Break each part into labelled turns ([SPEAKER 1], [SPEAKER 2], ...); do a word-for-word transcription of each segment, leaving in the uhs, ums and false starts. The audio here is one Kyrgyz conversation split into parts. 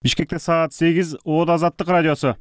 [SPEAKER 1] Бишкекте саат сегиз, Оот Азаттык радиосу.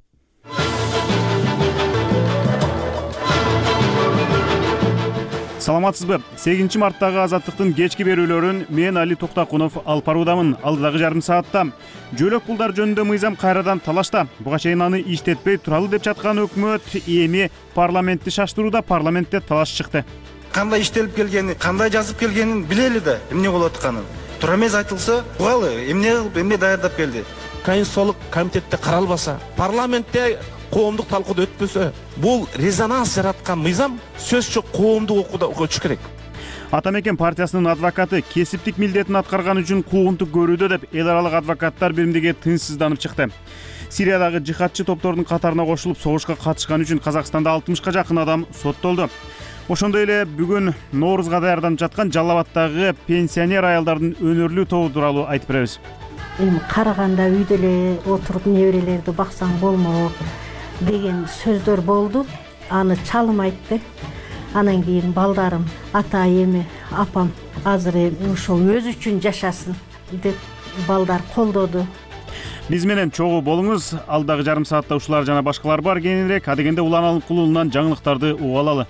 [SPEAKER 1] Саламатсызбы? сегизинчи марттагы Азаттыктын кечки берүүлөрүн мен Али Токтакунов алып баруудамын. Алдыдагы жарым саатта жөлөк пулдар жөнүндө мыйзам кайрадан талашта. Буга чейин аны иштетпей туралы деп жаткан өкмөт эми парламентти шаштырууда, парламентте талаш чыкты.
[SPEAKER 2] Кандай иштелип келгени, кандай жазып келгенин билели да, эмне болуп атканын. Туура эмес айтылса, бугалы эмне кылып, эмне даярдап келди.
[SPEAKER 3] Конституциялык комитетте каралбаса, парламентте коомдук талкууд өтпөсө, бул резонанс жараткан мыйзам сөзсүз коомдук окууда өтүш керек.
[SPEAKER 1] Атамекен партиясынын адвокаты кесиптик милдетин аткарган үчүн куугунтук көрүүдө деп эл аралык адвокаттар биримдиги тынчсызданып чыкты. Сириядагы жихадчы топтордун катарына кошулуп согушка катышкан үчүн Казакстанда алтымышка жакын адам соттолду. Ошондой эле бүгүн Ноорузга даярданып жаткан Жалал Абаддагы пенсионер аялдардын өнөрлүү тобу тууралуу айтып беребиз.
[SPEAKER 4] Эми караганда үйдө эле отуруп неберелерди баксаң болмок деген сөздөр болду. Аны чалым айтты. Анан кийин балдарым, ата эми, апам азыр эми ошол өзү үчүн жашасын деп балдар колдоду.
[SPEAKER 1] Биз менен чогуу болуңуз. Алдагы жарым саатта ушулар жана башкалар бар. Кийинирээк адегенде Улан Алымкулуулунан жаңылыктарды угуп алалы.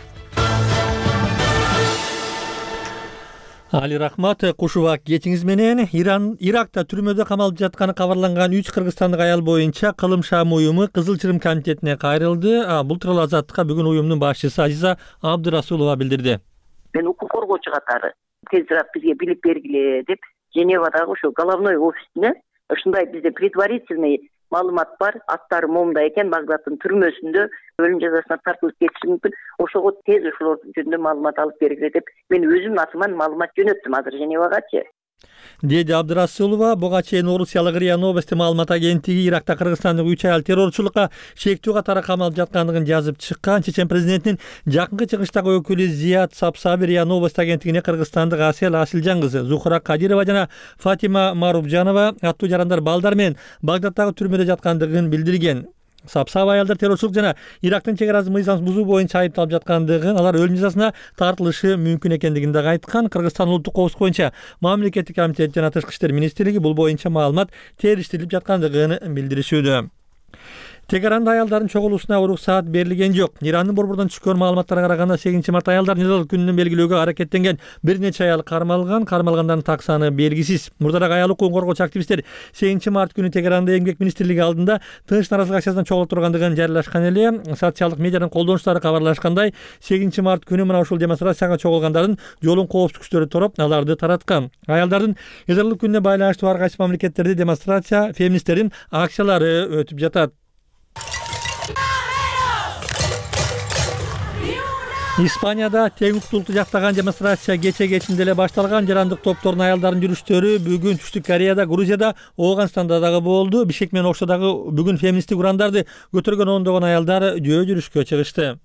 [SPEAKER 5] Али рахмат, кушубак кечиңиз менен. Иран Иракта түрмөдө камалып жатканы кабарланган үч кыргызстандык аял боюнча кылым шам уюму Кызыл Чырым комитетине кайрылды. Бул тууралуу Азаттыкка бүгүн уюмдун башчысы Азиза Абдырасулова билдирди.
[SPEAKER 6] Мен укук коргоочу катары тезирээк бизге билип бергиле деп Женевадагы ошо головной офисине ушундай бизде предварительный маалымат бар, аттары момунда экен, Багдадтын түрмөсүндө өлүм жазасына тартылып кетиши мүмкүн. Ошого тез ошолор жөнүндө маалымат алып бергиле деп мен өзүм атыман маалымат жөнөттүм азыр Женевагачы.
[SPEAKER 5] Деди Абдырасулова. Буга чейин Орусиялык РИА Новости маалымат агенттиги Иракта кыргызстандык үч аял террорчулукка шектүү катары камалып жаткандыгын жазып чыккан. Чечен президентинин жакынкы чыгыштагы өкүлү Зият Сапсаби РИА Новости агенттигине кыргызстандык Асел Асилжан кызы Зухра Кадирова жана Фатима Марубжанова аттуу жарандар балдар менен Багдадтагы түрмөдө жаткандыгын билдирген. Сапсаба аялдар террорчулук жана Ирактын чек арасын мыйзамсыз бузуу боюнча айыпталып жаткандыгын, алар өлүм жазасына тартылышы мүмкүн экендигин да айткан. Кыргызстан улуттук коопсуздук боюнча мамлекеттик комитет жана Тышкы иштер министрлиги бул боюнча маалымат териштирилип жаткандыгын билдиришүүдө. Тегеранда аялдардын чогулуусуна уруксаат берилген жок. Ирандын борборунан түшкөн маалыматтарга караганда сегизинчи март аялдар незалык күнүн белгилөөгө аракеттенген бир нече аял кармалган, кармалгандардын так саны белгисиз. Мурдараак аял укугун коргоочу активисттер сегизинчи март күнү Тегеранда эмгек министрлиги алдында тынч наразылык акциясынан чогулуп тургандыгын жарыялашкан эле. Социалдык медианын колдонуучулары кабарлашкандай, сегизинчи март күнү мына ушул демонстрацияга чогулгандардын жолун коопсуздук күчтөрү тороп, аларды тараткан. Аялдардын незалык күнүнө байланыштуу ар кайсы мамлекеттерде демонстрация, феминисттердин акциялары өтүп жатат. Испанияда тең укуктуулукту жактаган демонстрация кече кечинде эле башталган. Жарандык топтордун аялдардын жүрүштөрү бүгүн Түштүк Кореяда, Грузияда, Ооганстанда дагы болду. Бишкек менен Ошто дагы бүгүн феминисттик урандарды көтөргөн ондогон аялдар жөө жүрүшкө чыгышты.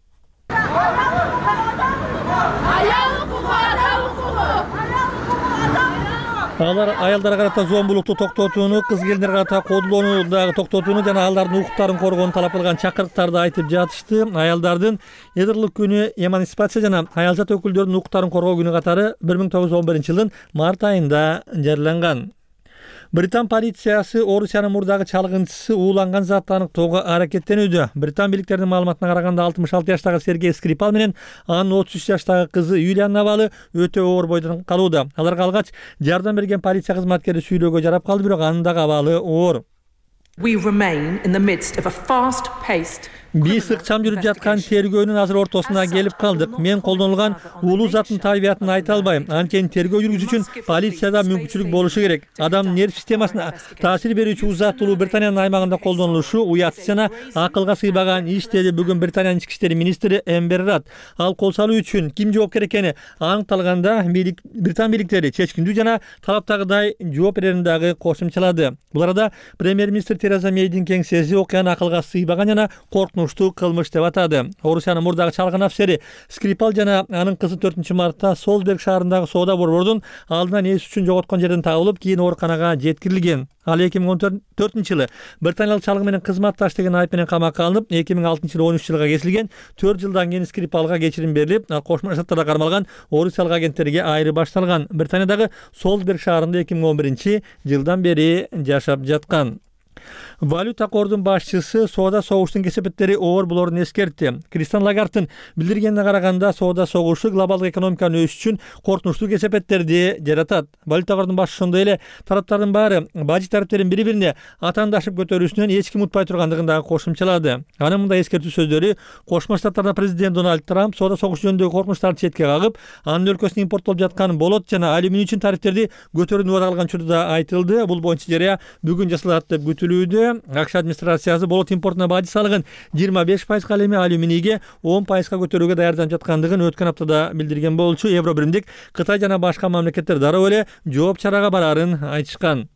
[SPEAKER 5] Алар аялдарга карата зомбулукту токтотууну, кыз келиндерге карата кодулоону дагы токтотууну жана алардын укуктарын коргоону талап кылган чакырыктарды айтып жатышты. Аялдардын эдирлик күнү, эмансипация жана аялзат өкүлдөрүнүн укуктарын коргоо күнү катары бир миң тогуз жүз он биринчи жылдын март айында жарыяланган. Британ полициясы Орусиянын мурдагы чалгынчысы ууланган затты аныктоого аракеттенүүдө. Британ бийликтеринин маалыматына караганда алтымыш алты жаштагы Сергей Скрипал менен анын отуз үч жаштагы кызы Юлианын абалы өтө оор бойдон калууда. Аларга алгач жардам берген полиция кызматкери сүйлөөгө жарап калды, бирок анын дагы абалы оор.
[SPEAKER 7] We remain in the midst of a fast-paced
[SPEAKER 5] Биз ыкчам жүрүп жаткан тергөөнүн азыр ортосуна келип калдык. Мен колдонулган улуу заттын табиятын айта албайм. Анткени тергөө жүргүзүү үчүн полицияда мүмкүнчүлүк болушу керек. Адам нерв системасына таасир берүүчү зат Улуу Британиянын аймагында колдонулушу уятсыз жана акылга сыйбаган иш, деди бүгүн Британиянын ички иштер министри Эмбер Рад. Ал кол салуу үчүн ким жоопкер экени аныкталганда Британ бийликтери чечкиндүү жана талаптагыдай жооп берерин дагы кошумчалады. Бул арада премьер-министр Тереза Мейдин кеңсеси окуяны акылга сыйбаган жана коркунучтуу кылмыш деп атады. Орусиянын мурдагы чалгын афисери Скрипал жана анын кызы төртүнчү мартта Солсберг шаарындагы соода борборунун алдынан эс үчүн жоготкон жерден табылып, кийин ооруканага жеткирилген. Ал эки миң он төртүнчү жылы британиялык чалгы менен кызматташ деген айып менен камакка алынып, эки миң алтынчы жылы он үч жылга кесилген. төрт жылдан кийин Скрипалга кечирим берилип, Кошмо Штаттарда кармалган орусиялык агенттерге айры башталган. Британиядагы Солсберг шаарында эки миң он биринчи жылдан бери жашап жаткан. Валюта кордун башчысы соода согуштун кесепеттери оор болорун эскертти. Кристин Лагардтын билдиргенине караганда, соода согушу глобалдык экономиканын өсүшү үчүн коркунучтуу кесепеттерди жаратат. Валюта кордун башчысы ошондой эле тараптардын баары бажы тарифтерин бири-бирине атаандашып көтөрүүсүнөн эч ким утпай тургандыгын дагы кошумчалады. Анын мындай эскертүү сөздөрү Кошмо Штаттарда президент Дональд Трамп соода согуш жөнүндөгү коркунучтарды четке кагып, анын өлкөсүнө импорттолуп жаткан болот жана алюминий үчүн тарифтерди көтөрүүнү убада кылган учурда айтылды. Бул боюнча жарыя бүгүн жасалат деп күтүлүүдө. АКШ администрациясы болот импортуна бажы салыгын жыйырма беш пайызга, ал эми алюминийге он пайызга көтөрүүгө даярданып жаткандыгын өткөн аптада билдирген болчу. Евро биримдик Кытай жана башка мамлекеттер дароо эле жооп чарага барарын айтышкан.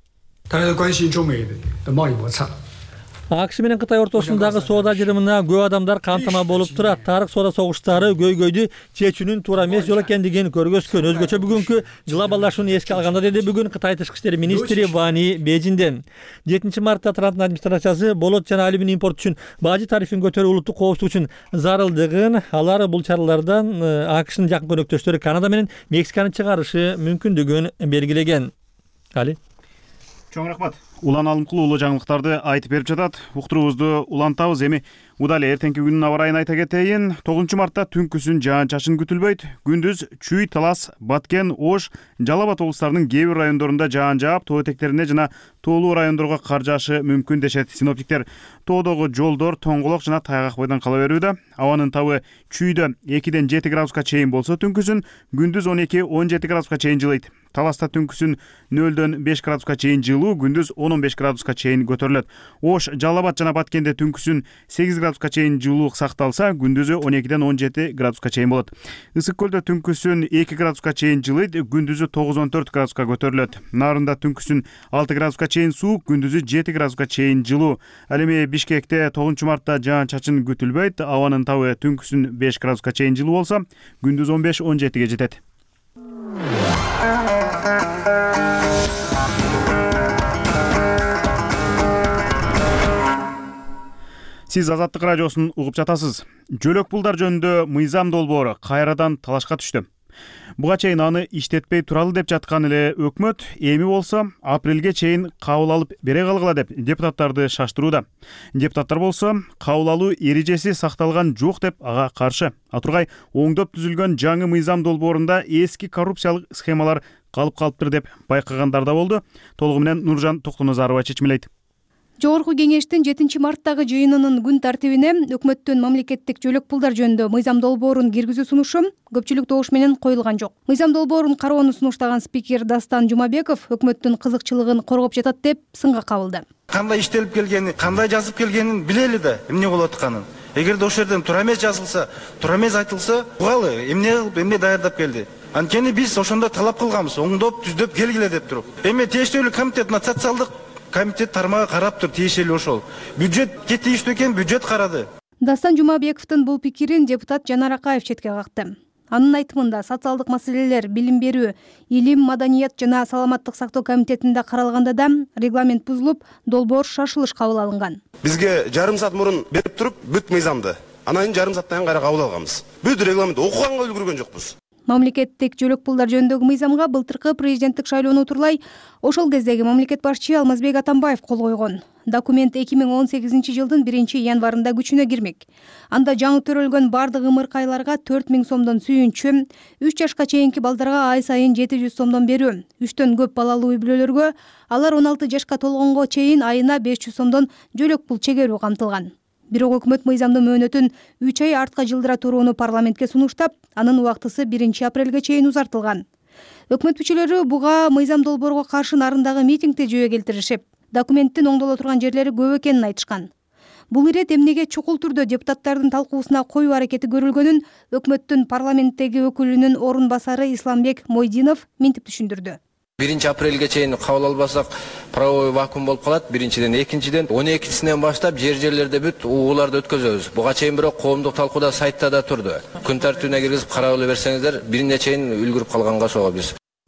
[SPEAKER 5] АКШ менен Кытай ортосундагы соода ажырымына көп адамдар камтама болуп турат. Тарых соода согуштары көйгөйдү чечүүнүн туура эмес жол экендигин көргөзгөн. Өзгөчө бүгүнкү глобалдашууну эске алганда, деди бүгүн Кытай тышкы иштер министри Вани Бейжинден. жетинчи мартта Трамптын администрациясы болот жана алюминий импорт үчүн бажы тарифин көтөрүү улуттук коопсуздук үчүн зарылдыгын, алар бул чаралардан АКШнын жакын көнөктөштөрү Канада менен Мексиканы чыгарышы мүмкүндүгүн белгилеген. Али
[SPEAKER 1] Чоң рахмат. Улан алымкулуу улуу жаңылыктарды айтып берип жатат. Уктуруубузду улантабыз. Эми удал эртеңки күнүн аба ырайын айта кетейин. тогузунчу мартта түнкүсүн жаан-чачын күтүлбөйт. Күндүз Чүй, Талас, Баткен, Ош, Жалал Абад облустарынын кээ бир райондорунда жаан жаап, тоо этектерине жана тоолуу райондорго кар жаашы мүмкүн дешет синоптиктер. Тоодогу жолдор тоңголок жана тайгак бойдон кала берүүдө. Абанын табы Чүйдө экиден жети градуска чейин болсо, түнкүсүн күндүз он эки он жети градуска чейин жылыйт. Таласта түнкүсүн нөлдөн беш градуска чейин жылуу, күндүз он он беш градуска чейин көтөрүлөт. Ош, Жалал Абад жана Баткенде түнкүсүн сегиз градуска чейин жылуулук сакталса, күндүзү он экиден он жети градуска чейин болот. Ысык көлдө түнкүсүн эки градуска чейин жылыйт, күндүзү тогуз он төрт градуска көтөрүлөт. Нарында түнкүсүн алты градуска чейин суук, күндүзү жети градуска чейин жылуу. Ал эми Бишкекте тогузунчу мартта жаан-чачын күтүлбөйт. Абанын табы түнкүсүн беш градуска чейин жылуу болсо, күндүз он беш он жетиге жетет. Сиз Азаттык радиосун угуп жатасыз. Жөлөк пулдар жөнүндө мыйзам долбоору кайрадан талашка түштү. Буга чейин аны иштетпей туралы деп жаткан эле өкмөт эми болсо апрелге чейин кабыл алып бере калгыла деп депутаттарды шаштырууда. Депутаттар болсо кабыл алуу эрежеси сакталган жок деп ага каршы. Атургай оңдоп түзүлгөн жаңы мыйзам долбоорунда эски коррупциялык схемалар калып калыптыр деп байкагандар да болду. Толугу менен Нуржан Токтоназарова чечмелейт.
[SPEAKER 8] Жогорку кеңештин жетинчи марттагы жыйынынын күн тартибине өкмөттүн мамлекеттик жөлөк пулдар жөнүндө мыйзам долбоорун киргизүү сунушу көпчүлүк добуш менен коюлган жок. Мыйзам долбоорун кароону сунуштаган спикер Дастан Жумабеков өкмөттүн кызыкчылыгын коргоп жатат деп сынга кабылды.
[SPEAKER 2] Кандай иштелип келгени, кандай жазып келгенин билели да, эмне болуп атканын. Эгерде ошол жерден туура эмес жазылса, туура эмес айтылса, угалы эмне кылып, эмне даярдап келди. Анткени биз ошондо талап кылганбыз, оңдоп, түздөп келгиле деп туруп. Эми тиештүү комитет, социалдык комитет тармагы карап тур, тиешелүү ошол. Бюджетке тийиштүү экен, бюджет карады.
[SPEAKER 8] Дастан Жумабековдун бул пикирин депутат Жанар Акаев четке какты. Анын айтымында социалдык маселелер, билим берүү, илим, маданият жана саламаттык сактоо комитетинде каралганда да регламент бузулуп, долбоор шашылыш кабыл алынган.
[SPEAKER 9] Бизге жарым саат мурун берип туруп, бүт мыйзамды анан кийин жарым сааттан кайра кабыл алганбыз. Бүт регламент окуганга үлгүргөн жокпуз.
[SPEAKER 8] Мамлекеттик жөлөк пулдар жөнүндөгү мыйзамга былтыркы президенттик шайлоону утурлай ошол кездеги мамлекет башчы Алмазбек Атамбаев кол койгон. Документ эки миң он сегизинчи жылдын биринчи январында күчүнө кирмек. Анда жаңы төрөлгөн бардык ымыркайларга төрт миң сомдон сүйүнчү, үч жашка чейинки балдарга ай сайын жети жүз сомдон берүү, үчтөн көп балалуу үй бүлөлөргө алар он алты жашка толгонго чейин айына беш жүз сомдон жөлөк пул чегерүү камтылган. Бирок өкмөт мыйзамдын мөөнөтүн үч ай артка жылдыра турууну парламентке сунуштап, анын убактысы биринчи апрелге чейин узартылган. Өкмөт мүчөлөрү буга мыйзам долбоорго каршы нарындагы митингде жөө келтиришип, документтин оңдоло турган жерлери көп экенин айтышкан. Бул ирет эмнеге чукул түрдө депутаттардын талкуусуна коюу аракети көрүлгөнүн өкмөттүн парламенттеги өкүлүнүн орун басары Исламбек Мойдинов минтип түшүндүрдү.
[SPEAKER 10] биринчи апрелге чейин кабыл албасак правовой вакуум болуп калат. Биринчиден, экинчиден он экисинен баштап жер жерлерде бүт угууларды өткөзөбүз. Буга чейин бирок коомдук талкууда сайтта да турду. Күн тартибине киргизип карап эле берсеңиздер, бирине чейин үлгүрүп калганга ошого биз.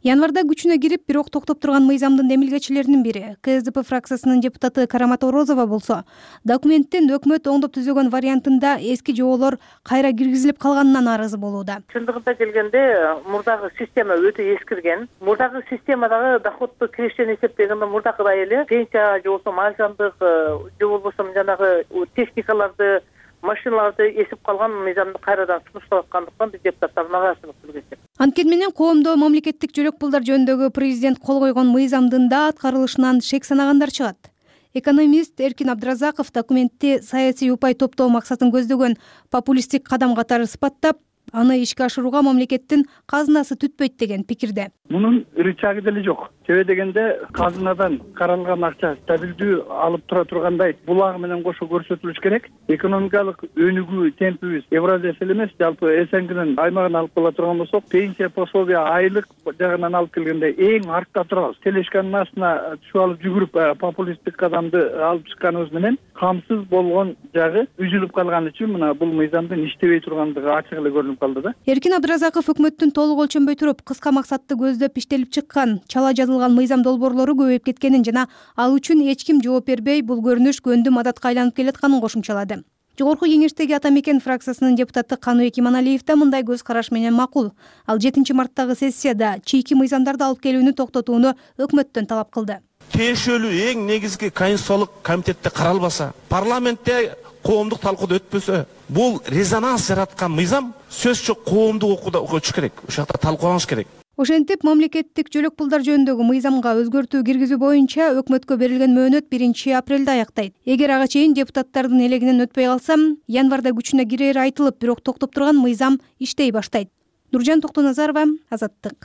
[SPEAKER 8] Январда күчүнө кирип, бирок токтоп турган мыйзамдын демилгечилеринин бири КСДП фракциясынын депутаты Карамат Орозова болсо, документтин өкмөт оңдоп түзөгөн вариантында эски жоболор кайра киргизилип калганынан нааразы болууда.
[SPEAKER 11] Чындыгында келгенде мурдагы система өтө эскирген. Мурдагы системадагы доходду киришени эсептегенде мурдагыдай эле пенсия же болбосо мажандык же болбосо жанагы техникаларды, машиналарды эсип калган мыйзамды кайрадан сунуштап аткандыктан биз депутаттар нааразычылык билдирдик.
[SPEAKER 8] Анткени менен коомдо мамлекеттик жөлөк пулдар жөнүндөгү президент кол койгон мыйзамдын да аткарылышынан шек санагандар чыгат. Экономист Эркин Абдыразаков документти саясий упай топтоо максатын көздөгөн популисттик кадам катары сыпаттап, аны ишке ашырууга мамлекеттин казынасы түтпөйт деген пикирде.
[SPEAKER 12] Мунун рычагы деле жок. Себеби дегенде казынадан каралган акча стабилдүү алып тура тургандай булагы менен кошо көрсөтүлүш керек. Экономикалык өнүгүү темпибиз Евразия эле, жалпы СНГнын аймагын алып кала турган болсок, пенсия пособия айлык жагынан алып келгенде эң артта турабыз. Телешканын астына түшүп алып жүгүрүп популисттик кадамды алып чыкканыбыз менен камсыз болгон жагы үзүлүп калган үчүн мына бул мыйзамдын иштебей тургандыгы ачык эле көрүнүп калды да.
[SPEAKER 8] Эркин Абдыразаков өкмөттүн толук өлчөнбөй туруп, кыска максатты көздөп иштелип чыккан чала жазылган мыйзам долбоорлору көбөйүп кеткенин жана ал үчүн эч ким жооп бербей, бул көрүнүш көндүм адатка айланып келатканын кошумчалады. Жогорку кеңештеги Ата Мекен фракциясынын депутаты Каныбек Иманалиев да мындай көз караш менен макул. Ал жетинчи марттагы сессияда чийки мыйзамдарды алып келүүнү токтотууну өкмөттөн талап кылды.
[SPEAKER 3] Тиешелүү эң негизги конституциялык комитетте каралбаса, парламентте коомдук талкууд өтпөсө, бул резонанс жараткан мыйзам сөзсүз коомдук окууда өтүш керек. Ошол жакта талкууланыш керек.
[SPEAKER 8] Ошентип, мамлекеттик жөлөк пулдар жөнүндөгү мыйзамга өзгөртүү киргизүү боюнча өкмөткө берилген мөөнөт биринчи апрелде аяктайт. Эгер ага чейин депутаттардын элегинен өтпөй калсам, январда күчүнө кирери айтылып, бирок токтоп турган мыйзам иштей баштайт. Нуржан Токтоназарова, Азаттык.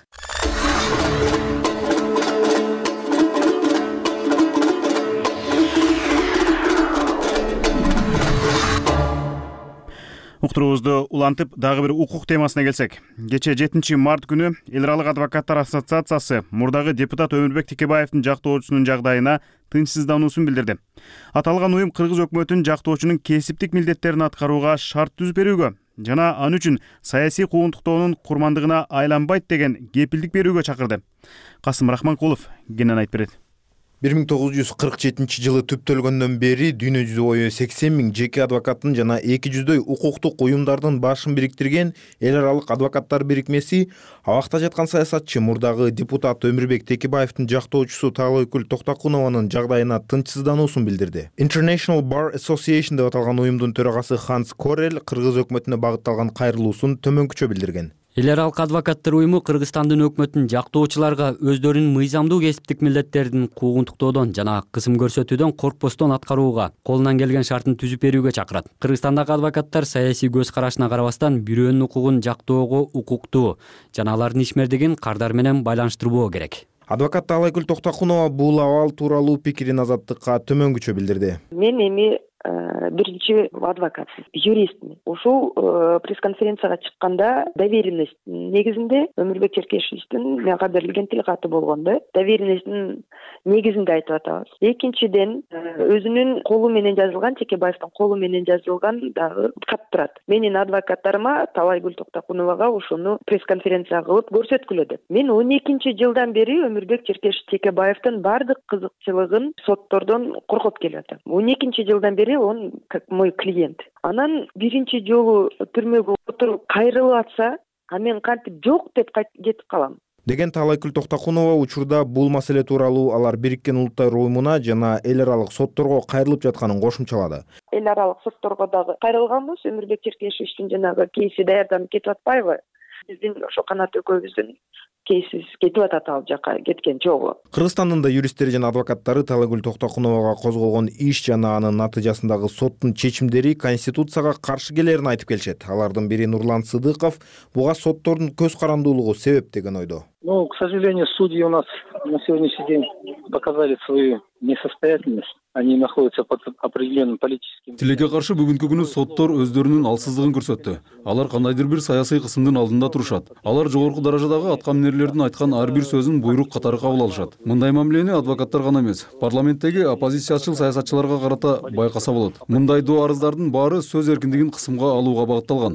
[SPEAKER 1] Уктуруубузду улантып, дагы бир укук темасына келсек. Кече жетинчи март күнү Эл аралык адвокаттар ассоциациясы мурдагы депутат Өмүрбек Текебаевдин жактоочусунун жагдайына тынчсыздануусун билдирди. Аталган уюм кыргыз өкмөтүнүн жактоочунун кесиптик милдеттерин аткарууга шарт түзүп берүүгө жана аны үчүн саясий куугунтуктоонун курмандыгына айланбайт деген кепилдик берүүгө чакырды. Касым Рахманкулов кенен айтып берет.
[SPEAKER 13] бир миң тогуз жүз кырк жетинчи жылы түптөлгөндөн бери дүйнө жүзү бою сексен миң жеке адвокаттын жана эки жүздөй укуктук уюмдардын башын бириктирген Эл аралык адвокаттар бирикмеси абакта жаткан саясатчы мурдагы депутат Өмүрбек Текебаевдин жактоочусу Таалайкүл Токтокунованын жагдайына тынчсыздануусун билдирди. International Bar Association деп аталган уюмдун төрагасы Ханс Корел кыргыз өкмөтүнө багытталган кайрылуусун төмөнкүчө билдирген.
[SPEAKER 14] Эл аралык адвокаттар уюму Кыргызстандын өкмөтүнүн жактоочуларга өздөрүнүн мыйзамдуу кесиптик милдеттерин куугунтуктоодон жана кысым көрсөтүүдөн коркпостон аткарууга колунан келген шартын түзүп берүүгө чакырат. Кыргызстандагы адвокаттар саясий көз карашына карабастан бирөөнүн укугун жактоого укуктуу жана алардын ишмердигин кардар менен байланыштырбоо керек.
[SPEAKER 13] Адвокат Таалайкүл Токтокунова бул абал тууралуу пикирин Азаттыкка төмөнгүчө билдирди.
[SPEAKER 15] Мен эми биринчи адвокат, юристмин. Ушул пресс-конференцияга чыкканда доверенность негизинде Өмүрбек Черкешевичтин мага берилген тилкаты болгон да. Доверенностьтин негизинде айтып атабыз. Экинчиден өзүнүн колу менен жазылган, Текебаевдин колу менен жазылган дагы кат турат. Менин адвокаттарыма Таалайкүл Токтокуновага ушуну пресс-конференция кылып көрсөткүлө деп. Мен он экинчи жылдан бери Өмүрбек Черкешев Текебаевдин бардык кызыкчылыгын соттордон коргоп келатам. он экинчи жылдан бери он как мой клиент. Анан биринчи жолу түрмөгө отуруп кайрылып атса, а мен кантип жок деп кетип калам.
[SPEAKER 13] Деген Таалайкүл Токтокунова учурда бул маселе тууралуу алар Бириккен Улуттар уюмуна жана эл аралык сотторго кайрылып жатканын кошумчалады.
[SPEAKER 15] Эл аралык сотторго дагы кайрылганбыз. Өмүрбек Черкешевичтин жанагы кейси даярданып кетип атпайбы? Биздин ошо канат экөөбүздүн кейсиз кетип атат ал жака кеткен жолу.
[SPEAKER 13] Кыргызстандын да юристтери жана адвокаттары Таалайкүл Токтокуновага козголгон иш жана анын натыйжасындагы соттун чечимдери конституцияга каршы келерин айтып келишет. Алардын бири Нурлан Сыдыков буга соттордун көз карандуулугу себеп деген ойдо.
[SPEAKER 16] Ну, к сожалению, судьи у нас на сегодняшний день показали свою несостоятельность. Они находятся под определенным политическим...
[SPEAKER 17] Тилекке каршы бүгүнкү күнү соттор өздөрүнүн алсыздыгын көрсөттү. Алар кандайдыр бир саясий кысымдын алдында турушат. Алар жогорку даражадагы аткаминерлердин айткан ар бир сөзүн буйрук катары кабыл алышат. Мындай мамилени адвокаттар гана эмес, парламенттеги оппозициячыл саясатчыларга карата байкаса болот. Мындай доо арыздардын баары сөз эркиндигин кысымга алууга багытталган.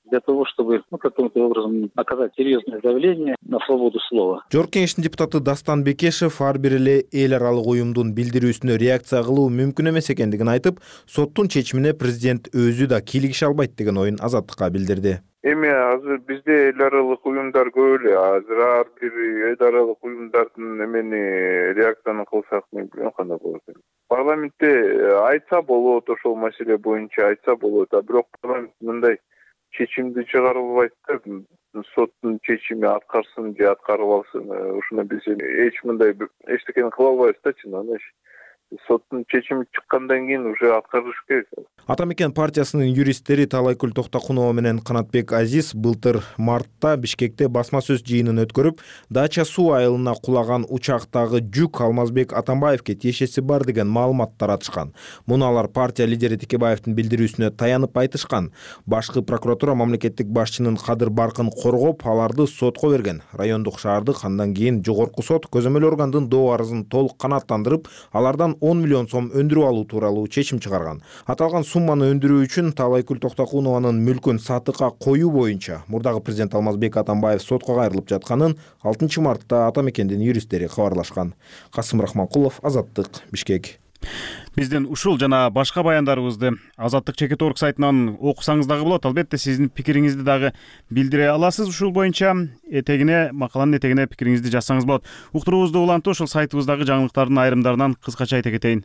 [SPEAKER 16] для того, чтобы ну, каким-то образом оказать серьезное давление на свободу слова.
[SPEAKER 13] Жогорку Кеңештин депутаты Дастан Бекешев ар бир эле эл аралык уюмдун билдирүүсүнө реакция кылуу мүмкүн эмес экендигин айтып, соттун чечимине президент өзү да кийлигише албайт деген оюн Азаттыкка билдирди.
[SPEAKER 18] Эми азыр бизде эл аралык уюмдар көп эле. Азыр ар бир эл аралык уюмдардын эмени реакцияны кылсак мен билбейм кандай болот. Парламентте айтса болот, ошол маселе боюнча айтса болот, а бирок парламент мындай чечимди чыгарып албайт да, соттун чечими аткарсын же аткарып алсын. Ушуна биз эч мындай эчтекени кыла албайбыз да, чынында. Соттун чечими чыккандан кийин уже аткарыш керек.
[SPEAKER 13] Ата Мекен партиясынын юристтери Талайкүл Токтокунова менен Канатбек Азиз былтыр мартта Бишкекте басма сөз жыйынын өткөрүп, Дача суу айылына кулаган учактагы жүк Алмазбек Атамбаевке тиешеси бар деген маалымат таратышкан. Муну алар партия лидери Текебаевдин билдирүүсүнө таянып айтышкан. Башкы прокуратура мамлекеттик башчынын кадыр баркын коргоп, аларды сотко берген. Райондук шаардык андан кийин жогорку сот көзөмөл органдын доо арызын толук канааттандырып, алардан он миллион сом өндүрүп алуу тууралуу чечим чыгарган. Аталган сумманы өндүрүү үчүн Талайкүл Токтокунованын мүлкүн сатыкка коюу боюнча мурдагы президент Алмазбек Атамбаев сотко кайрылып жатканын алтынчы мартта Ата Мекендин юристтери кабарлашкан. Касым Рахманкулов, Азаттык, Бишкек.
[SPEAKER 1] Биздин ушул жана башка баяндарыбызды Азаттык чекит точка орг сайтынан окусаңыз дагы болот. Албетте сиздин пикириңизди дагы билдире аласыз. Ушул боюнча этегине, макаланын этегине пикириңизди жазсаңыз болот. Уктуруубузду улантып, ушул сайтыбыздагы жаңылыктардын айрымдарынан кыскача айта кетейин.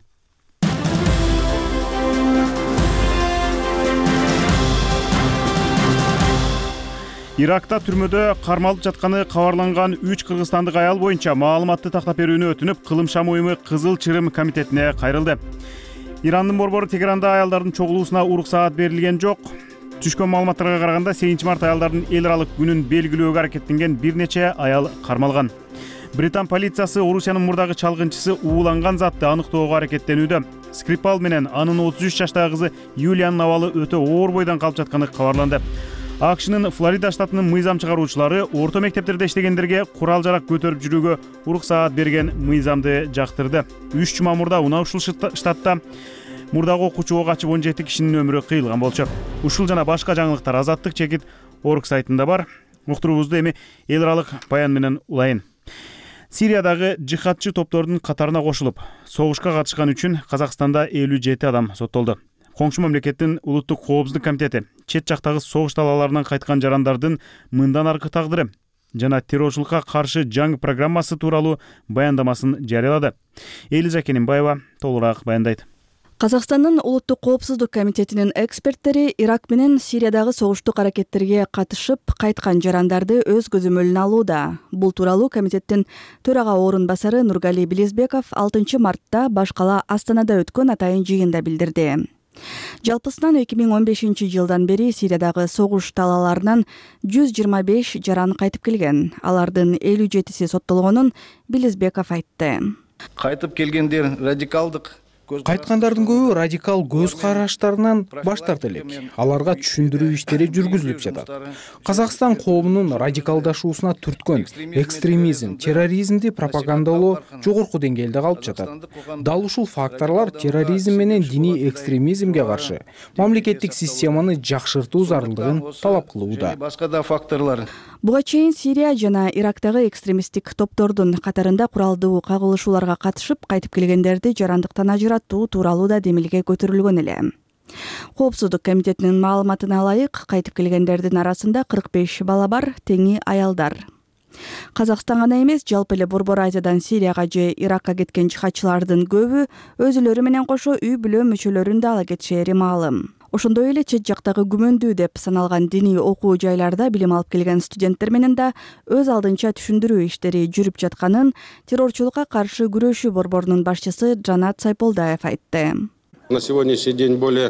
[SPEAKER 1] Иракта түрмөдө кармалып жатканы кабарланган үч кыргызстандык аял боюнча маалыматты тактап берүүнү өтүнүп, Кылым шам уюму Кызыл Чырым комитетине кайрылды. Ирандын борбору Тегеранда аялдардын чогулуусуна уруксаат берилген жок. Түшкөн маалыматтарга караганда сегизинчи март аялдардын эл аралык күнүн белгилөөгө аракеттенген бир нече аял кармалган. Британ полициясы Орусиянын мурдагы чалгынчысы ууланган затты аныктоого аракеттенүүдө. Скрипал менен анын отуз үч жаштагы кызы Юлиянын абалы өтө оор бойдон калып жатканы кабарланды. АКШнын Флорида штатынын мыйзам чыгаруучулары орто мектептерде иштегендерге курал жарак көтөрүп жүрүүгө уруксаат берген мыйзамды жактырды. үч жума мурда уна ушул штатта мурдагы окуучуга качып он жети кишинин өмүрү кыйылган болчу. Ушул жана башка жаңылыктар Азаттык чекит точка орг сайтында бар. Уктуруубузду эми эл аралык баян менен улайын. Сириядагы жихадчы топтордун катарына кошулуп, согушка катышкан үчүн Казакстанда элүү жети адам соттолду. Коңшу мамлекеттин улуттук коопсуздук комитети чет жактагы согуш талааларынан кайткан жарандардын мындан аркы тагдыры жана террорчулукка каршы жаңы программасы тууралуу баяндамасын жарыялады. Элиза Кенимбаева толугураак баяндайт.
[SPEAKER 19] Казакстандын улуттук коопсуздук комитетинин эксперттери Ирак менен Сириядагы согуштук аракеттерге катышып кайткан жарандарды өз көзөмөлүнө алууда. Бул тууралуу комитеттин төрага орун басары Нургали Билизбеков алтынчы мартта баш кала Астанада өткөн атайын жыйында билдирди. Жалпысынан эки миң он бешинчи жылдан бери Сириядагы согуш талааларынан жүз жыйырма беш жаран кайтып келген. Алардын элүү жетиси соттолгонун Билизбеков айтты.
[SPEAKER 20] Кайтып келгендер радикалдык
[SPEAKER 21] Кайткандардын көбү радикал көз караштарынан баш тарта элек. Аларга түшүндүрүү иштери жүргүзүлүп жатат. Казакстан коомунун радикалдашуусуна түрткөн экстремизм, терроризмди пропагандалоо жогорку деңгээлде калып жатат. Дал ушул факторлор терроризм менен диний экстремизмге каршы мамлекеттик системаны жакшыртуу зарылдыгын талап кылууда.
[SPEAKER 20] Башка да факторлор.
[SPEAKER 19] Буга чейин Сирия жана Ирактагы экстремисттик топтордун катарында куралдуу кагылышууларга катышып кайтып келгендерди жарандыктан ажыратуу тууралуу да демилге көтөрүлгөн эле. Коопсуздук комитетинин маалыматына ылайык, кайтып келгендердин арасында кырк беш бала бар, теңи аялдар. Казакстан гана эмес, жалпы эле Борбор Азиядан Сирияга же Иракка кеткен жихадчылардын көбү өзүлөрү менен кошо үй бүлө мүчөлөрүн да ала кетишери маалым. Ошондой эле чет жактагы күмөндүү деп саналган диний окуу жайларда билим алып келген студенттер менен да өз алдынча түшүндүрүү иштери жүрүп жатканын террорчулукка каршы күрөшүү борборунун башчысы Жанат Сайполдаев айтты.
[SPEAKER 22] На сегодняшний день более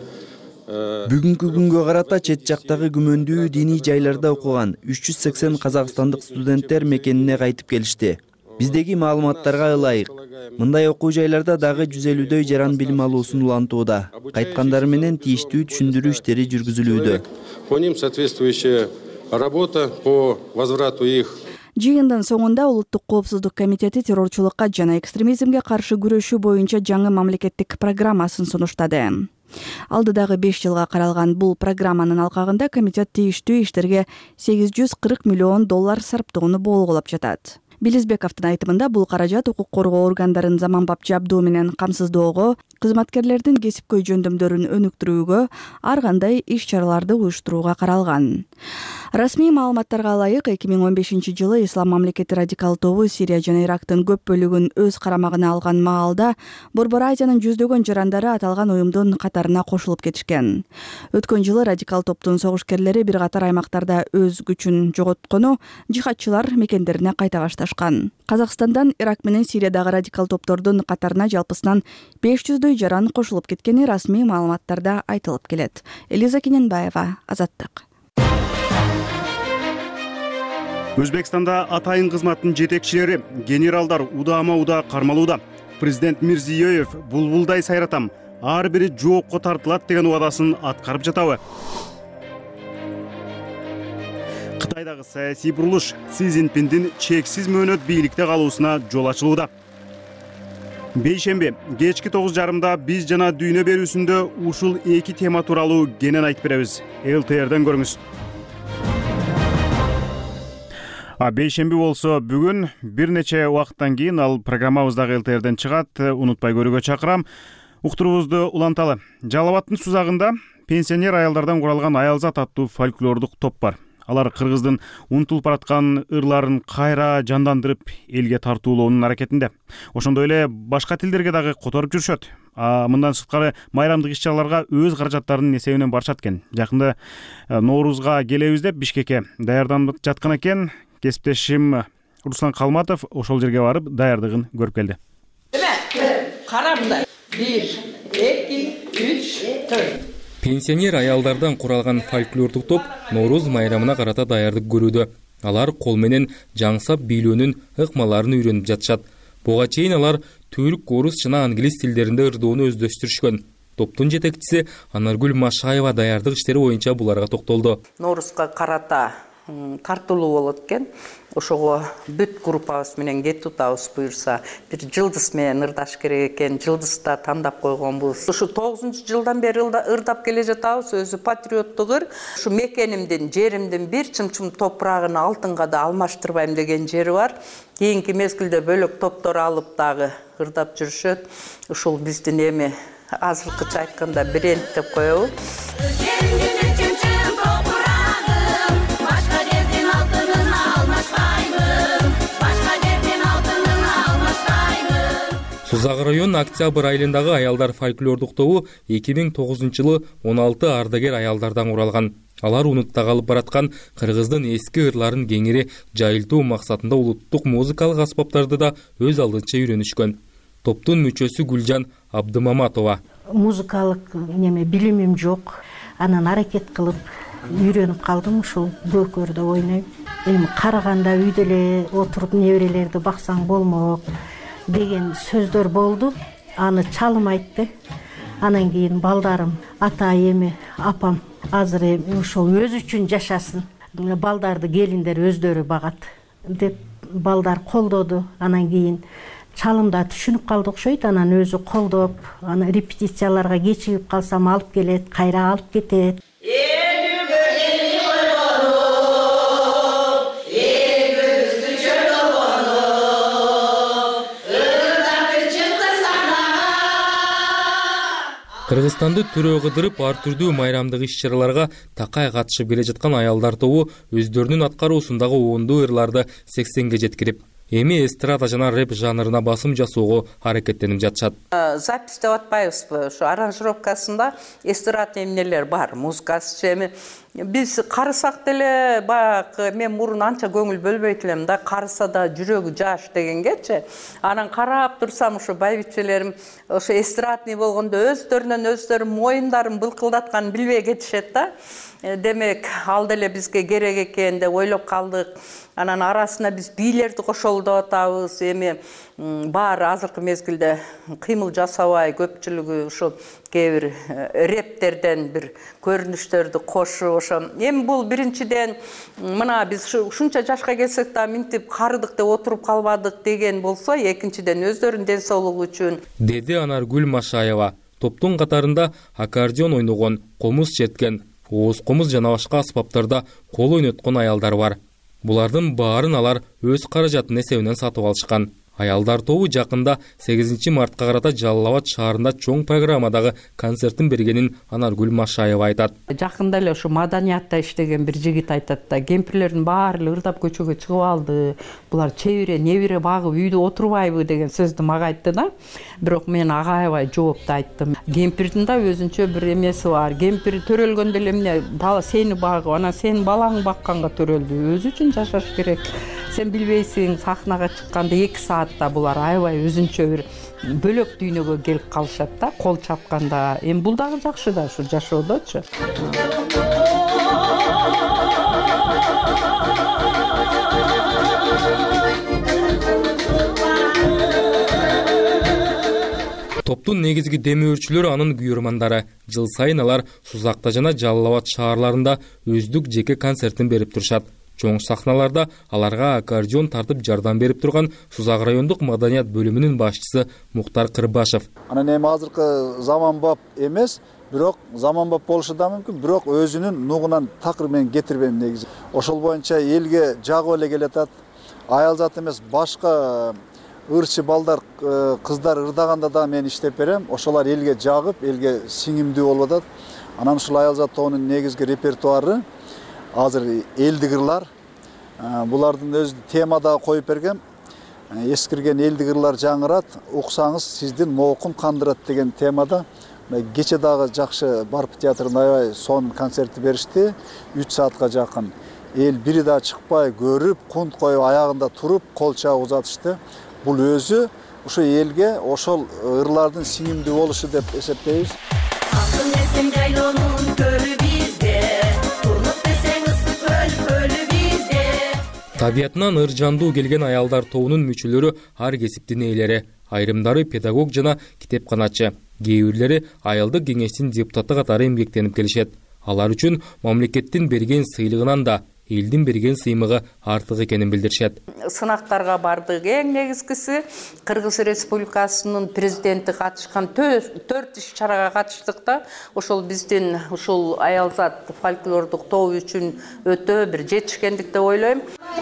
[SPEAKER 23] Бүгүнкү күнгө карата чет жактагы күмөндүү диний жайларда окуган үч жүз сексен казакстандык студенттер мекенине кайтып келишти. Биздеги маалыматтарга ылайык, мындай окуу жайларда дагы жүз элүүдөй жаран билим алуусун улантууда. Кайткандары менен тийиштүү түшүндүрүү иштери жүргүзүлүүдө.
[SPEAKER 22] По ним соответствующая работа по возврату их.
[SPEAKER 19] Жыйындын соңунда улуттук коопсуздук комитети террорчулукка жана экстремизмге каршы күрөшүү боюнча жаңы мамлекеттик программасын сунуштады. Алдыдагы беш жылга каралган бул программанын алкагында комитет тийиштүү иштерге сегиз жүз кырк миллион доллар сарптоону болгулап жатат. Билизбековдун айтымында бул каражат укук коргоо органдарын заманбап жабдуу менен камсыздоого, кызматкерлердин кесипкөй жөндөмдөрүн өнүктүрүүгө, ар кандай иш-чараларды уюштурууга каралган. Расмий маалыматтарга ылайык, эки миң он бешинчи жылы Ислам мамлекети радикал тобу Сирия жана Ирактын көп бөлүгүн өз карамагына алган маалда Борбор Азиянын жүздөгөн жарандары аталган уюмдун катарына кошулуп кетишкен. Өткөн жылы радикал топтун согушкерлери бир катар аймактарда өз күчүн жоготкону, жихадчылар мекендерине кайта башташкан. Казакстандан Ирак менен Сириядагы радикал топтордун катарына жалпысынан беш жүздөй жаран кошулуп кеткени расмий маалыматтарда айтылып келет. Элиза Кененбаева, Азаттык.
[SPEAKER 1] Өзбекстанда атайын кызматтын жетекчилери, генералдар удаама-удаа кармалууда. Президент Мирзиёев булбулдай сайратам, ар бири жоопко тартылат деген убадасын аткарып жатабы? Кытайдагы саясий бурулуш Си Цзиньпиндин чексиз мөөнөт бийликте калуусуна жол ачылууда. Бейшемби кечки тогуз жарымда биз жана дүйнө берүүсүндө ушул эки тема тууралуу кенен айтып беребиз. эл тэ эрден көрүңүз. А бейшемби болсо бүгүн бир нече убакыттан кийин ал программабыз дагы эл тэ эрден чыгат. Унутпай көрүүгө чакырам. Уктуруубузду уланталы. Жалал Абадтын Сузагында пенсионер аялдардан куралган Аялзат аттуу фольклордук топ бар. Алар кыргыздын унутулуп бараткан ырларын кайра жандандырып элге тартуулоонун аракетинде. Ошондой эле башка тилдерге дагы которуп жүрүшөт. А мындан сырткары майрамдык иш-чараларга өз каражаттарынын эсебинен барышат экен. Жакында Ноорузга келебиз деп Бишкекке даярданып жаткан экен. Кесиптешим Руслан Калматов ошол жерге барып даярдыгын көрүп келди.
[SPEAKER 4] Карамда бир, эки, үч, төрт.
[SPEAKER 6] Пенсионер аялдардан куралган фольклордук топ Норуз майрамына карата даярдык көрүүдө. Алар кол менен жаңсап бийлөөнүн ыкмаларын үйрөнүп жатышат. Буга чейин алар түрк, орус жана англис тилдеринде ырдоону өздөштүрүшкөн. Топтун жетекчиси Анаргүл Машаева даярдык иштери боюнча буларга токтолду.
[SPEAKER 4] Норузга карата тартылуу болот экен. Ошого бүт группабыз менен кетип атабыз буюрса, бир жылдыз менен ырдаш керек экен. Жылдызда тандап койгонбуз. Ушу тогузунчу жылдан бери ырдап келе жатабыз. Өзү патриоттук ыр. Ушу мекенимдин, жеримдин бир чымчым топурагын алтынга да алмаштырбайм деген жери бар. Кийинки мезгилде бөлөк топтор алып дагы ырдап жүрүшөт. Ушул биздин эми азыркыча айтканда бренд деп коебуз.
[SPEAKER 6] Сузак район Октябрь айылындагы аялдар фольклордук тобу эки миң тогузунчу жылы он алты ардагер аялдардан куралган. Алар унутта калып бараткан кыргыздын эски ырларын кеңири жайылтуу максатында улуттук музыкалык аспаптарды да өз алдынча үйрөнүшкөн. Топтун мүчөсү Гүлжан Абдымаматова.
[SPEAKER 7] Музыкалык неме билимим жок. Анан аракет кылып үйрөнүп калдым, ушул бөкөрдө ойнойм. Эми караганда үйдө эле отуруп неберелерди баксаң болмок деген сөздөр болду. Аны чалым айтты. Анан кийин балдарым, ата эми, апам азыр эми ошол өз үчүн жашасын. Балдарды келиндер өздөрү багат деп балдар колдоду. Анан кийин чалымда түшүнүп калды окшойт. Анан өзү колдоп, аны репетицияларга кечигип калсам алып келет, кайра алып кетет.
[SPEAKER 6] Кыргызстанды түрөө кыдырып ар түрдүү майрамдык иш-чараларга такай катышып келе жаткан аялдар тобу өздөрүнүн аткаруусундагы уунду ырларды сексенге жеткирип, эми эстрада жана рэп жанрына басым жасоого аракеттенип жатышат.
[SPEAKER 4] Запись деп атпайбызбы? Ушу аранжировкасында эстрада эмнелер бар, музыкасы эми биз карысак деле баягы мен мурун анча көңүл бөлбөйт элем да, карыса да жүрөгү жаш дегенгечи. Анан карап турсам ушу байбичелерим ошо эстрадный болгондо өздөрүнөн өздөрү моюндарын былкылдатканын билбей кетишет да. Демек, ал деле бизге керек экен деп ойлоп калдык. Анан арасына биз бийлерди кошолду атабыз. Эми баары азыркы мезгилде кыймыл жасабай, көпчүлүгү ушу кээ бир рэптерден бир көрүнүштөрдү кошуп ошо. Эми бул биринчиден мына биз ушунча жашка келсек да минтип карыдык деп отуруп калбадык деген болсо, экинчиден өздөрүнүн ден соолугу үчүн,
[SPEAKER 6] деди Анаргүл Машаева. топтун катарында аккордеон ойногон, комуз четкен, ооз комуз жана башка аспаптарда кол ойноткон аялдар бар. Булардын баарын алар өз каражатынын эсебинен сатып алышкан. Аялдар тобу жакында сегизинчи мартка карата Жалал Абад шаарында чоң программадагы концертин бергенин Анаргүл Машаева айтат.
[SPEAKER 4] Жакында эле ушу маданиятта иштеген бир жигит айтат да, кемпирлердин баары ырдап көчөгө чыгып алды. Булар чебире, небире багып үйдө отурбайбы деген сөздү мага айтты да. Бирок мен ага аябай жоопту айттым. Кемпирдин да өзүнчө бир эмеси бар. Кемпир төрөлгөндө эле эмне, бала сени багып, анан сенин балаң бакканга төрөлдү. Өзү үчүн жашаш керек. Сен билбейсиң, сахнага чыкканда эки саатта булар аябай өзүнчө бир бөлөк дүйнөгө келип калышат да, кол чапканда. Эми бул дагы жакшы да, ушу жашоодочу.
[SPEAKER 6] Топтун негизги демөөрчүлөрү анын күйөрмандары. Жыл сайын алар Сузакта жана Жалал Абад шаарларында өздүк жеке концертин берип турушат. Чоң сахналарда аларга аккордеон тартып жардам берип турган Сузак райондук маданият бөлүмүнүн башчысы Муктар Кырбашев.
[SPEAKER 2] Анан эми азыркы заманбап эмес, бирок заманбап болушу да мүмкүн, бирок өзүнүн нугунан такыр менен кетирбейм негизи. Ошол боюнча элге жагып эле келатат. Аял зат эмес, башка ырчы балдар, кыздар ырдаганда да мен иштеп берем. Ошолар элге жагып, элге сиңимдүү болуп атат. Анан ушул аял зат тобунун негизги репертуары азыр элдик ырлар. Булардын өз темада коюп берген. Эскирген элдик ырлар жаңырат, уксаңыз сиздин моокун кандырат деген темада. Кече дагы жакшы Барп театрында аябай сонун концертти беришти. үч саатка жакын. Эл бири да чыкпай көрүп, кунт коюп аягында туруп, кол чабып узатышты. Бул өзү ушу элге ошол ырлардын сиңимдүү болушу деп эсептейбиз.
[SPEAKER 6] Табиятынан ыр жандуу келген аялдар тобунун мүчөлөрү ар кесиптин ээлери. Айрымдары педагог жана китепканачы. Кээ бирлери аялдык кеңештин депутаты катары эмгектенип келишет. Алар үчүн мамлекеттин берген сыйлыгынан да элдин берген сыймыгы артык экенин билдиришет.
[SPEAKER 4] Сынактарга бардык. Эң негизгиси Кыргыз Республикасынын президенти катышкан төрт иш чарага катыштык да. Ошол биздин ушул аялзат фольклордук тобу үчүн өтө бир жетишкендик деп ойлойм.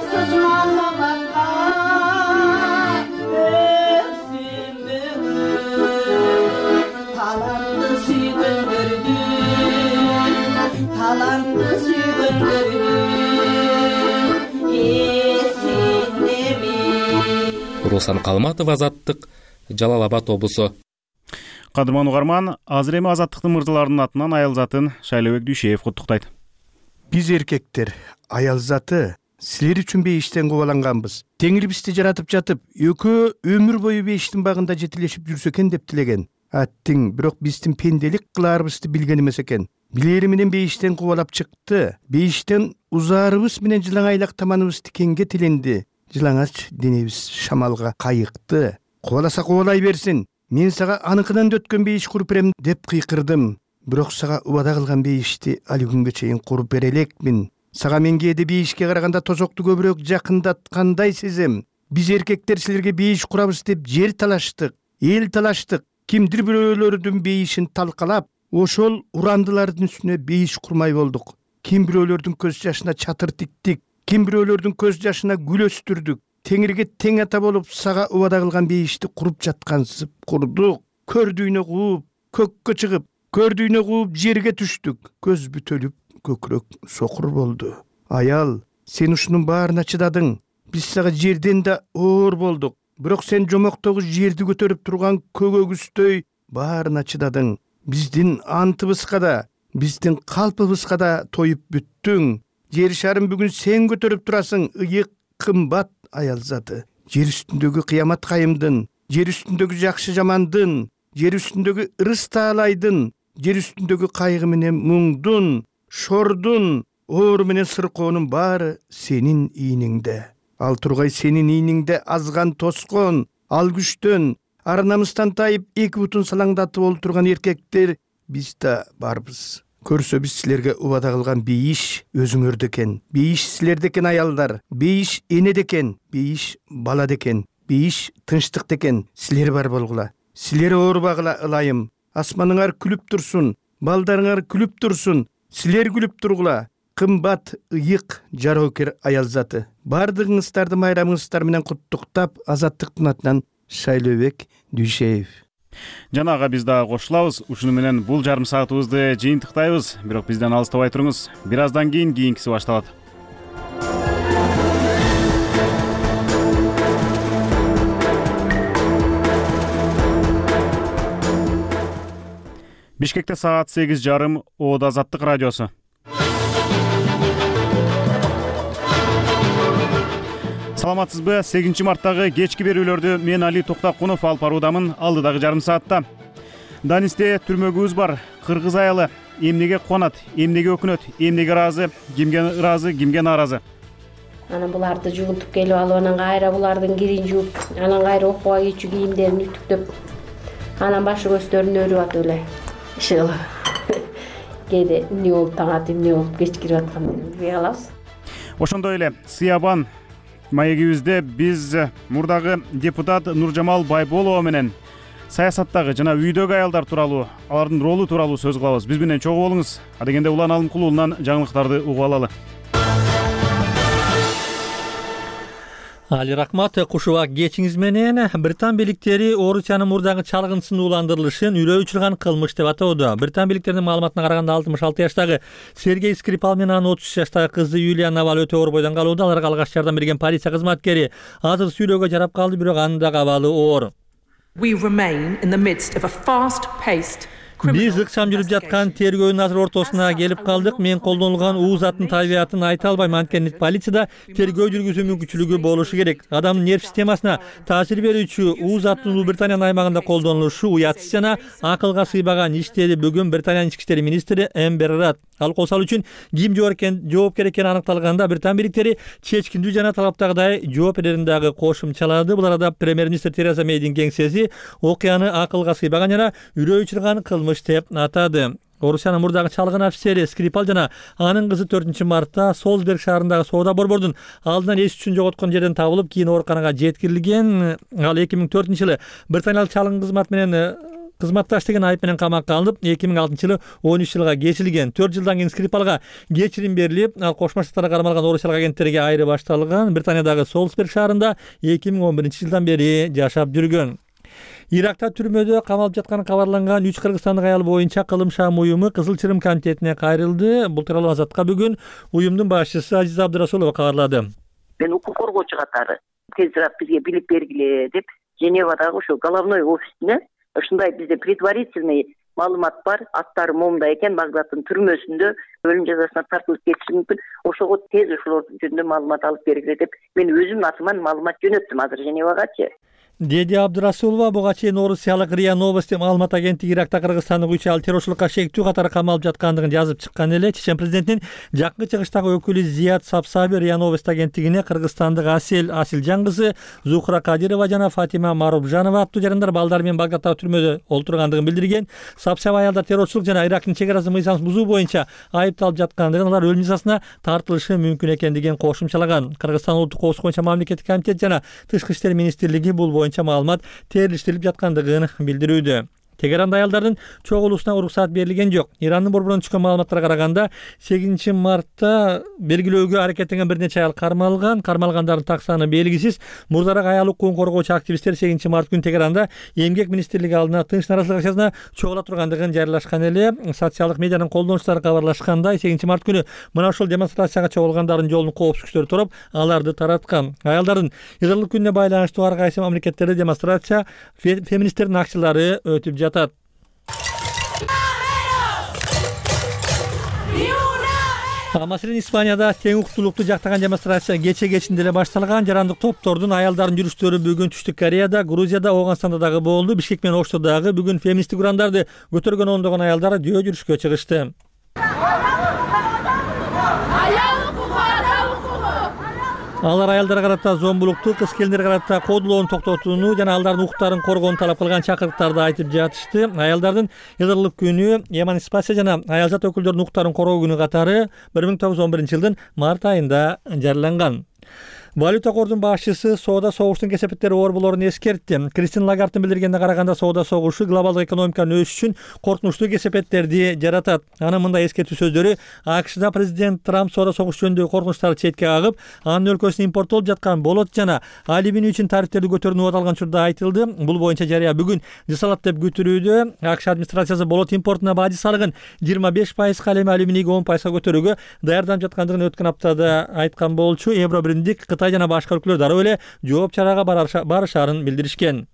[SPEAKER 6] Руслан Калматов, Азаттык, Жалал Абад облусу.
[SPEAKER 1] Кадырман угарман, азыр эми Азаттыктын мырзаларынын атынан аялзатын Шайлообек Дүйшеев куттуктайт.
[SPEAKER 5] Биз эркектер, аялзаты силер үчүн бейиштен кубаланганбыз. Теңир бизди жаратып жатып, экөө өмүр бою бейиштин багында жетилешип жүрсө экен деп тилеген. Аттың, бирок биздин пенделик кылаарыбызды билген эмес экен. Билери менен бейиштен кубалап чыкты. Бейиштен узаарыбыз менен жылаңайлак таманыбыз тикенге тиленди. Жылаңач денебиз шамалга кайыкты. Кубаласа кубалай берсин. Мен сага аныкынан өткөн бейиш куруп берем деп кыйкырдым. Бирок сага убада кылган бейишти али күнгө чейин куруп бере элекмин. Сага мен кээде бейишке караганда тозокту көбүрөөк жакындаткандай сезем. Биз эркектер силерге бейиш курабыз деп жер талаштык, эл талаштык. Кимдир бирөөлөрдүн бейишин талкалап, ошол урандылардын үстүнө бейиш курмай болдук. Ким бирөөлөрдүн көз жашына чатыр тиктик, ким бирөөлөрдүн көз жашына гүл өстүрдүк. Теңирге тең ата болуп сага убада кылган бейишти куруп жаткансып курдук. Көрдүйнө кууп, көккө чыгып, көрдүйнө кууп жерге түштүк. Көз бүтөлүп, көкүрөк сокур болду. Аял, сен ушунун баарына чыдадың. Биз сага жерден да оор болдук. Бирок сен жомоктогу жерди көтөрүп турган көгөгүздөй баарына чыдадың. Биздин антыбызга да, биздин калпыбызга да тоюп бүттүң. Жер шарын бүгүн сен көтөрүп турасың, ыйык кымбат аялзаты. Жер үстүндөгү кыямат кайымдын, жер үстүндөгү жакшы жамандын, жер үстүндөгү ырыс таалайдын, жер үстүндөгү кайгы менен муңдун, шордун, оор менен сыркоонун баары сенин ийниңде. Ал тургай сенин ийниңде азган тоскон, ал күчтөн, ар намыстан тайып эки бутун салаңдатып олтурган эркектер биз да барбыз. Көрсө биз силерге убада кылган бейиш өзүңөрдө экен. Бейиш силерде экен аялдар. Бейиш энеде экен. Бейиш балада экен. Бейиш тынчтыкта экен. Силер бар болгула. Силер оорубагыла ылайым. асманыңар күлүп турсун, балдарыңар күлүп турсун, силер күлүп тургула. Кымбат, ыйык жароокер аялзаты. Бардыгыңыздарды майрамыңыздар менен куттуктап, Азаттыктын атынан Шайлообек Дүйшеев.
[SPEAKER 1] Жанага биз дагы кошулабыз. Ушуну менен бул жарым саатыбызды жыйынтыктайбыз. Бирок бизден алыстабай туруңуз. Бир аздан кийин кийинкиси башталат. Бишкекте саат сегиз жарым, Оодо Азаттык радиосу. Саламатсызбы? сегизинчи марттагы кечки берүүлөрдү мен Али Токтакунов алып баруудамын. Алдыдагы жарым саатта Данисте түрмөгүбүз бар. Кыргыз аялы эмнеге кубанат, эмнеге өкүнөт, эмнеге ыраазы, кимге ыраазы, кимге нааразы?
[SPEAKER 9] Анан буларды жугунтуп келип алып, анан кайра булардын кирин жууп, анан кайра окууга кийчү кийимдерин үтүктөп, анан башы көздөрүн өрүп атып эле иши кээде эмне болуп таң атып, эмне болуп кеч кирип атканын билбей калабыз.
[SPEAKER 1] Ошондой эле Сыябан маегибизде биз мурдагы депутат Нуржамал Байболова менен саясаттагы жана үйдөгү аялдар тууралуу, алардын ролу тууралуу сөз кылабыз. Биз менен чогуу болуңуз. Адегенде Улан Алымкул уулунан жаңылыктарды угуп алалы.
[SPEAKER 10] Али рахмат, кушуба кечиңиз менен Британ бийликтери Орусиянын мурдагы чалгынчысын ууландырылышын үрөө учурган кылмыш деп атоодо. Британ бийликтеринин маалыматына караганда алтымыш алты жаштагы Сергей Скрипал менен анын отуз үч жаштагы кызы Юлия Навал өтө оор бойдон калууда. Аларга алгачкы жардам берген полиция кызматкери азыр сүйлөөгө жарап калды, бирок анын дагы абалы оор.
[SPEAKER 11] We remain in the midst of a fast-paced
[SPEAKER 10] Биз ыкчам жүрүп жаткан тергөөнүн азыр ортосуна келип калдык. Мен колдонулган уу заттын табиятын айта албайм, анткени полицияда тергөө жүргүзүү мүмкүнчүлүгү болушу керек. Адамдын нерв системасына таасир берүүчү уу заттын Улуу Британиянын аймагында колдонулушу уятсыз жана акылга сыйбаган иш деди бүгүн Британиянын ички иштер министри Эмбер Рад. Ал кол салуу үчүн ким жоопкер экени аныкталганда Британ бийликтери чечкиндүү жана талаптагыдай жооп берерин дагы кошумчалады. Бул арада премьер-министр Тереза Мейдин кеңсеси окуяны акылга сыйбаган жана үрөө учурган кылмыш деп атады. Орусиянын мурдагы чалгын офицери Скрипал жана анын кызы төртүнчү мартта Солсберг шаарындагы соода борбордун алдынан эс үчүн жоготкон жерден табылып, кийин ооруканага жеткирилген. Ал эки миң төртүнчү жылы Британиялык чалгын кызмат менен кызматташ деген айып менен камакка алынып, эки миң алтынчы жылы он үч жылга кесилген. төрт жылдан кийин Скрипалга кечирим берилип, ал Кошмо Штаттарга кармалган орусиялык агенттерге айры башталган. Британиядагы Солсберг шаарында эки миң он биринчи жылдан бери жашап жүргөн. Иракта түрмөдө камалып жатканы кабарланган үч кыргызстандык аял боюнча кылым шаам уюму Кызыл Чырым комитетине кайрылды. Бул тууралуу Азатка бүгүн уюмдун башчысы Азиза Абдырасулова кабарлады.
[SPEAKER 24] Мен укук коргоочу катары тезирээк бизге билип бергиле деп Женевадагы ошо головной офисине ушундай бизде предварительный маалымат бар. Аттары момунда экен, Багдадтын түрмөсүндө өлүм жазасына тартылып кетиши мүмкүн. Ошого тез ошолор жөнүндө маалымат алып бергиле деп мен өзүмдүн атыман маалымат жөнөттүм азыр Женевагачы.
[SPEAKER 10] Деди Абдырасулова буга чейин орусиялык РИА Новости маалымат агенттиги Иракта Кыргызстандык үч аял террорчулукка шектүү катары камалып жаткандыгын жазып чыккан эле. Чечен президентинин жакын чыгыштагы өкүлү Зият Сапсаби РИА Новости агенттигине кыргызстандык Асел Асилжан кызы Зухра Кадирова жана Фатима Марубжанова аттуу жарандар балдары менен Багдадтагы түрмөдө олтургандыгын билдирген. Сапсаби аялдар террорчулук жана Ирактын чек арасын мыйзамсыз бузуу боюнча айыпталып жаткандыгын, алар өлүм жазасына тартылышы мүмкүн экендигин кошумчалаган. Кыргызстан улуттук коопсуздук боюнча мамлекеттик комитет жана Тышкы иштер министрлиги бул боюнча маалымат териштирип жаткандыгын билдирүүдө. Тегеранда аялдардын чогулуусуна уруксат берилген жок. Ирандын борборунан түшкөн маалыматтарга караганда сегизинчи мартта белгилөөгө аракеттенген бир нече аял кармалган. Кармалгандардын так саны белгисиз. Мурдараак аял укугун коргоочу активисттер сегизинчи март күнү Тегеранда эмгек министрлиги алдына тынч наразылык акчасына чогула тургандыгын жарыялашкан эле. Социалдык медианын колдонуучулары кабарлашкандай, сегизинчи март күнү мына ушул демонстрацияга чогулгандардын жолун коопсуз күчтөр туруп, аларды тараткан. Аялдардын ыгырылык күнүнө байланыштуу ар кайсы мамлекеттерде демонстрация, феминисттердин акчалары өтүп жатат. Маселен, Испанияда тең укуктуулукту жактаган демонстрация кече кечинде эле башталган. Жарандык топтордун аялдардын жүрүштөрү бүгүн Түштүк Кореяда, Грузияда, Ооганстанда дагы болду. Бишкек менен Ошто дагы бүгүн феминисттик урандарды көтөргөн ондогон аялдар жөө жүрүшкө чыгышты. Алар аялдарга карата зомбулукту, кыз келиндерге карата кодулоону токтотууну жана алардын укуктарын коргоону талап кылган чакырыктарды айтып жатышты. Аялдардын ыгырылык күнү, эмансипация жана аялзат өкүлдөрүнүн укуктарын коргоо күнү катары бир миң тогуз жүз он биринчи жылдын март айында жарыяланган. Валюта кордун башчысы соода согуштун кесепеттери оор болоорун эскертти. Кристин Лагардтын билдиргенине караганда соода согушу глобалдык экономиканын өсүшү үчүн коркунучтуу кесепеттерди жаратат. Анын мындай эскертүү сөздөрү АКШда президент Трамп соода согуш жөнүндөгү коркунучтарды четке кагып, анын өлкөсүнө импорттолуп жаткан болот жана алюминий үчүн тарифтерди көтөрүүнү убадалган учурда айтылды. Бул боюнча жарыя бүгүн жасалат деп күтүлүүдө. АКШ администрациясы болот импортуна бажы салыгын жыйырма беш пайызга, ал эми алюминийге он пайызга көтөрүүгө даярданып жаткандыгын өткөн аптада айткан болчу. Евро биримдик Кытай жана башка өлкөлөр дароо эле жооп чарага барышаарын билдиришкен.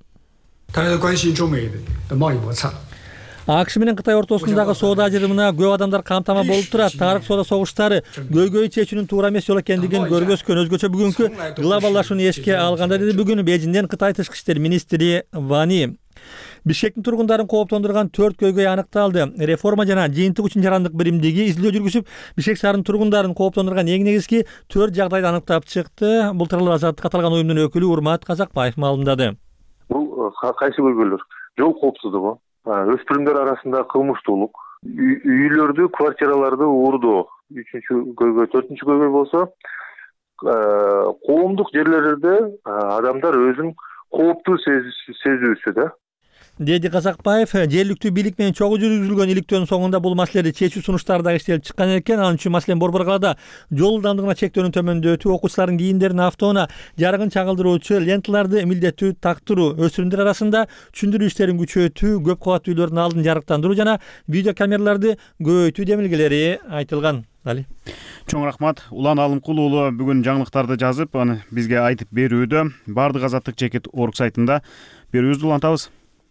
[SPEAKER 10] АКШ менен Кытай ортосундагы соода ажырымына көп адамдар камтама болуп турат. Тарых соода согуштары көйгөй чечүүнүн туура эмес жол экендигин көргөзгөн. Өзгөчө бүгүнкү глобалдашууну эске алганда, деди бүгүн Бейжиңден Кытай тышкы иштер министри Вани. Бишкектин тургундарын кооптондурган төрт көйгөй аныкталды. Реформа жана жыйынтык үчүн жарандык биримдиги изилдөө жүргүзүп, Бишкек шаарынын тургундарын кооптондурган эң негизги төрт жагдайды аныктап чыкты. Бул тууралуу Азаттык аталган уюмдун өкүлү Урмат Казакбаев маалымдады.
[SPEAKER 3] Бул кайсы көйгөйлөр? Жол коопсуздугу, өспүрүмдөр арасында кылмыштуулук, үйлөрдү, квартираларды уурдоо үчүнчү көйгөй. Төртүнчү көйгөй болсо коомдук жерлерде адамдар өзүн кооптуу сезүүсү да.
[SPEAKER 10] Деди Казакбаев, жергиликтүү бийлик менен чогуу жүргүзүлгөн иликтөөнүн соңунда бул маселени чечүү сунуштары да иштелип чыккан экен. Анын үчүн маселен Борбор калаада жол ылдамдыгына чектөөнү төмөндөтүү, окуучулардын кийимдерин автоунаа жарыгын чагылдыруучу ленталарды милдеттүү тактыруу, өспүрүмдөр арасында түшүндүрүү иштерин күчөтүү, көп кабаттуу үйлөрдүн алдын жарыктандыруу жана видео камераларды көбөйтүү демилгелери айтылган. Али.
[SPEAKER 1] Чоң рахмат. Улан Алымкул уулу бүгүн жаңылыктарды жазып, аны бизге айтып берүүдө. Бардык Азаттык Чекит орг сайтында берүүбүздү улантабыз.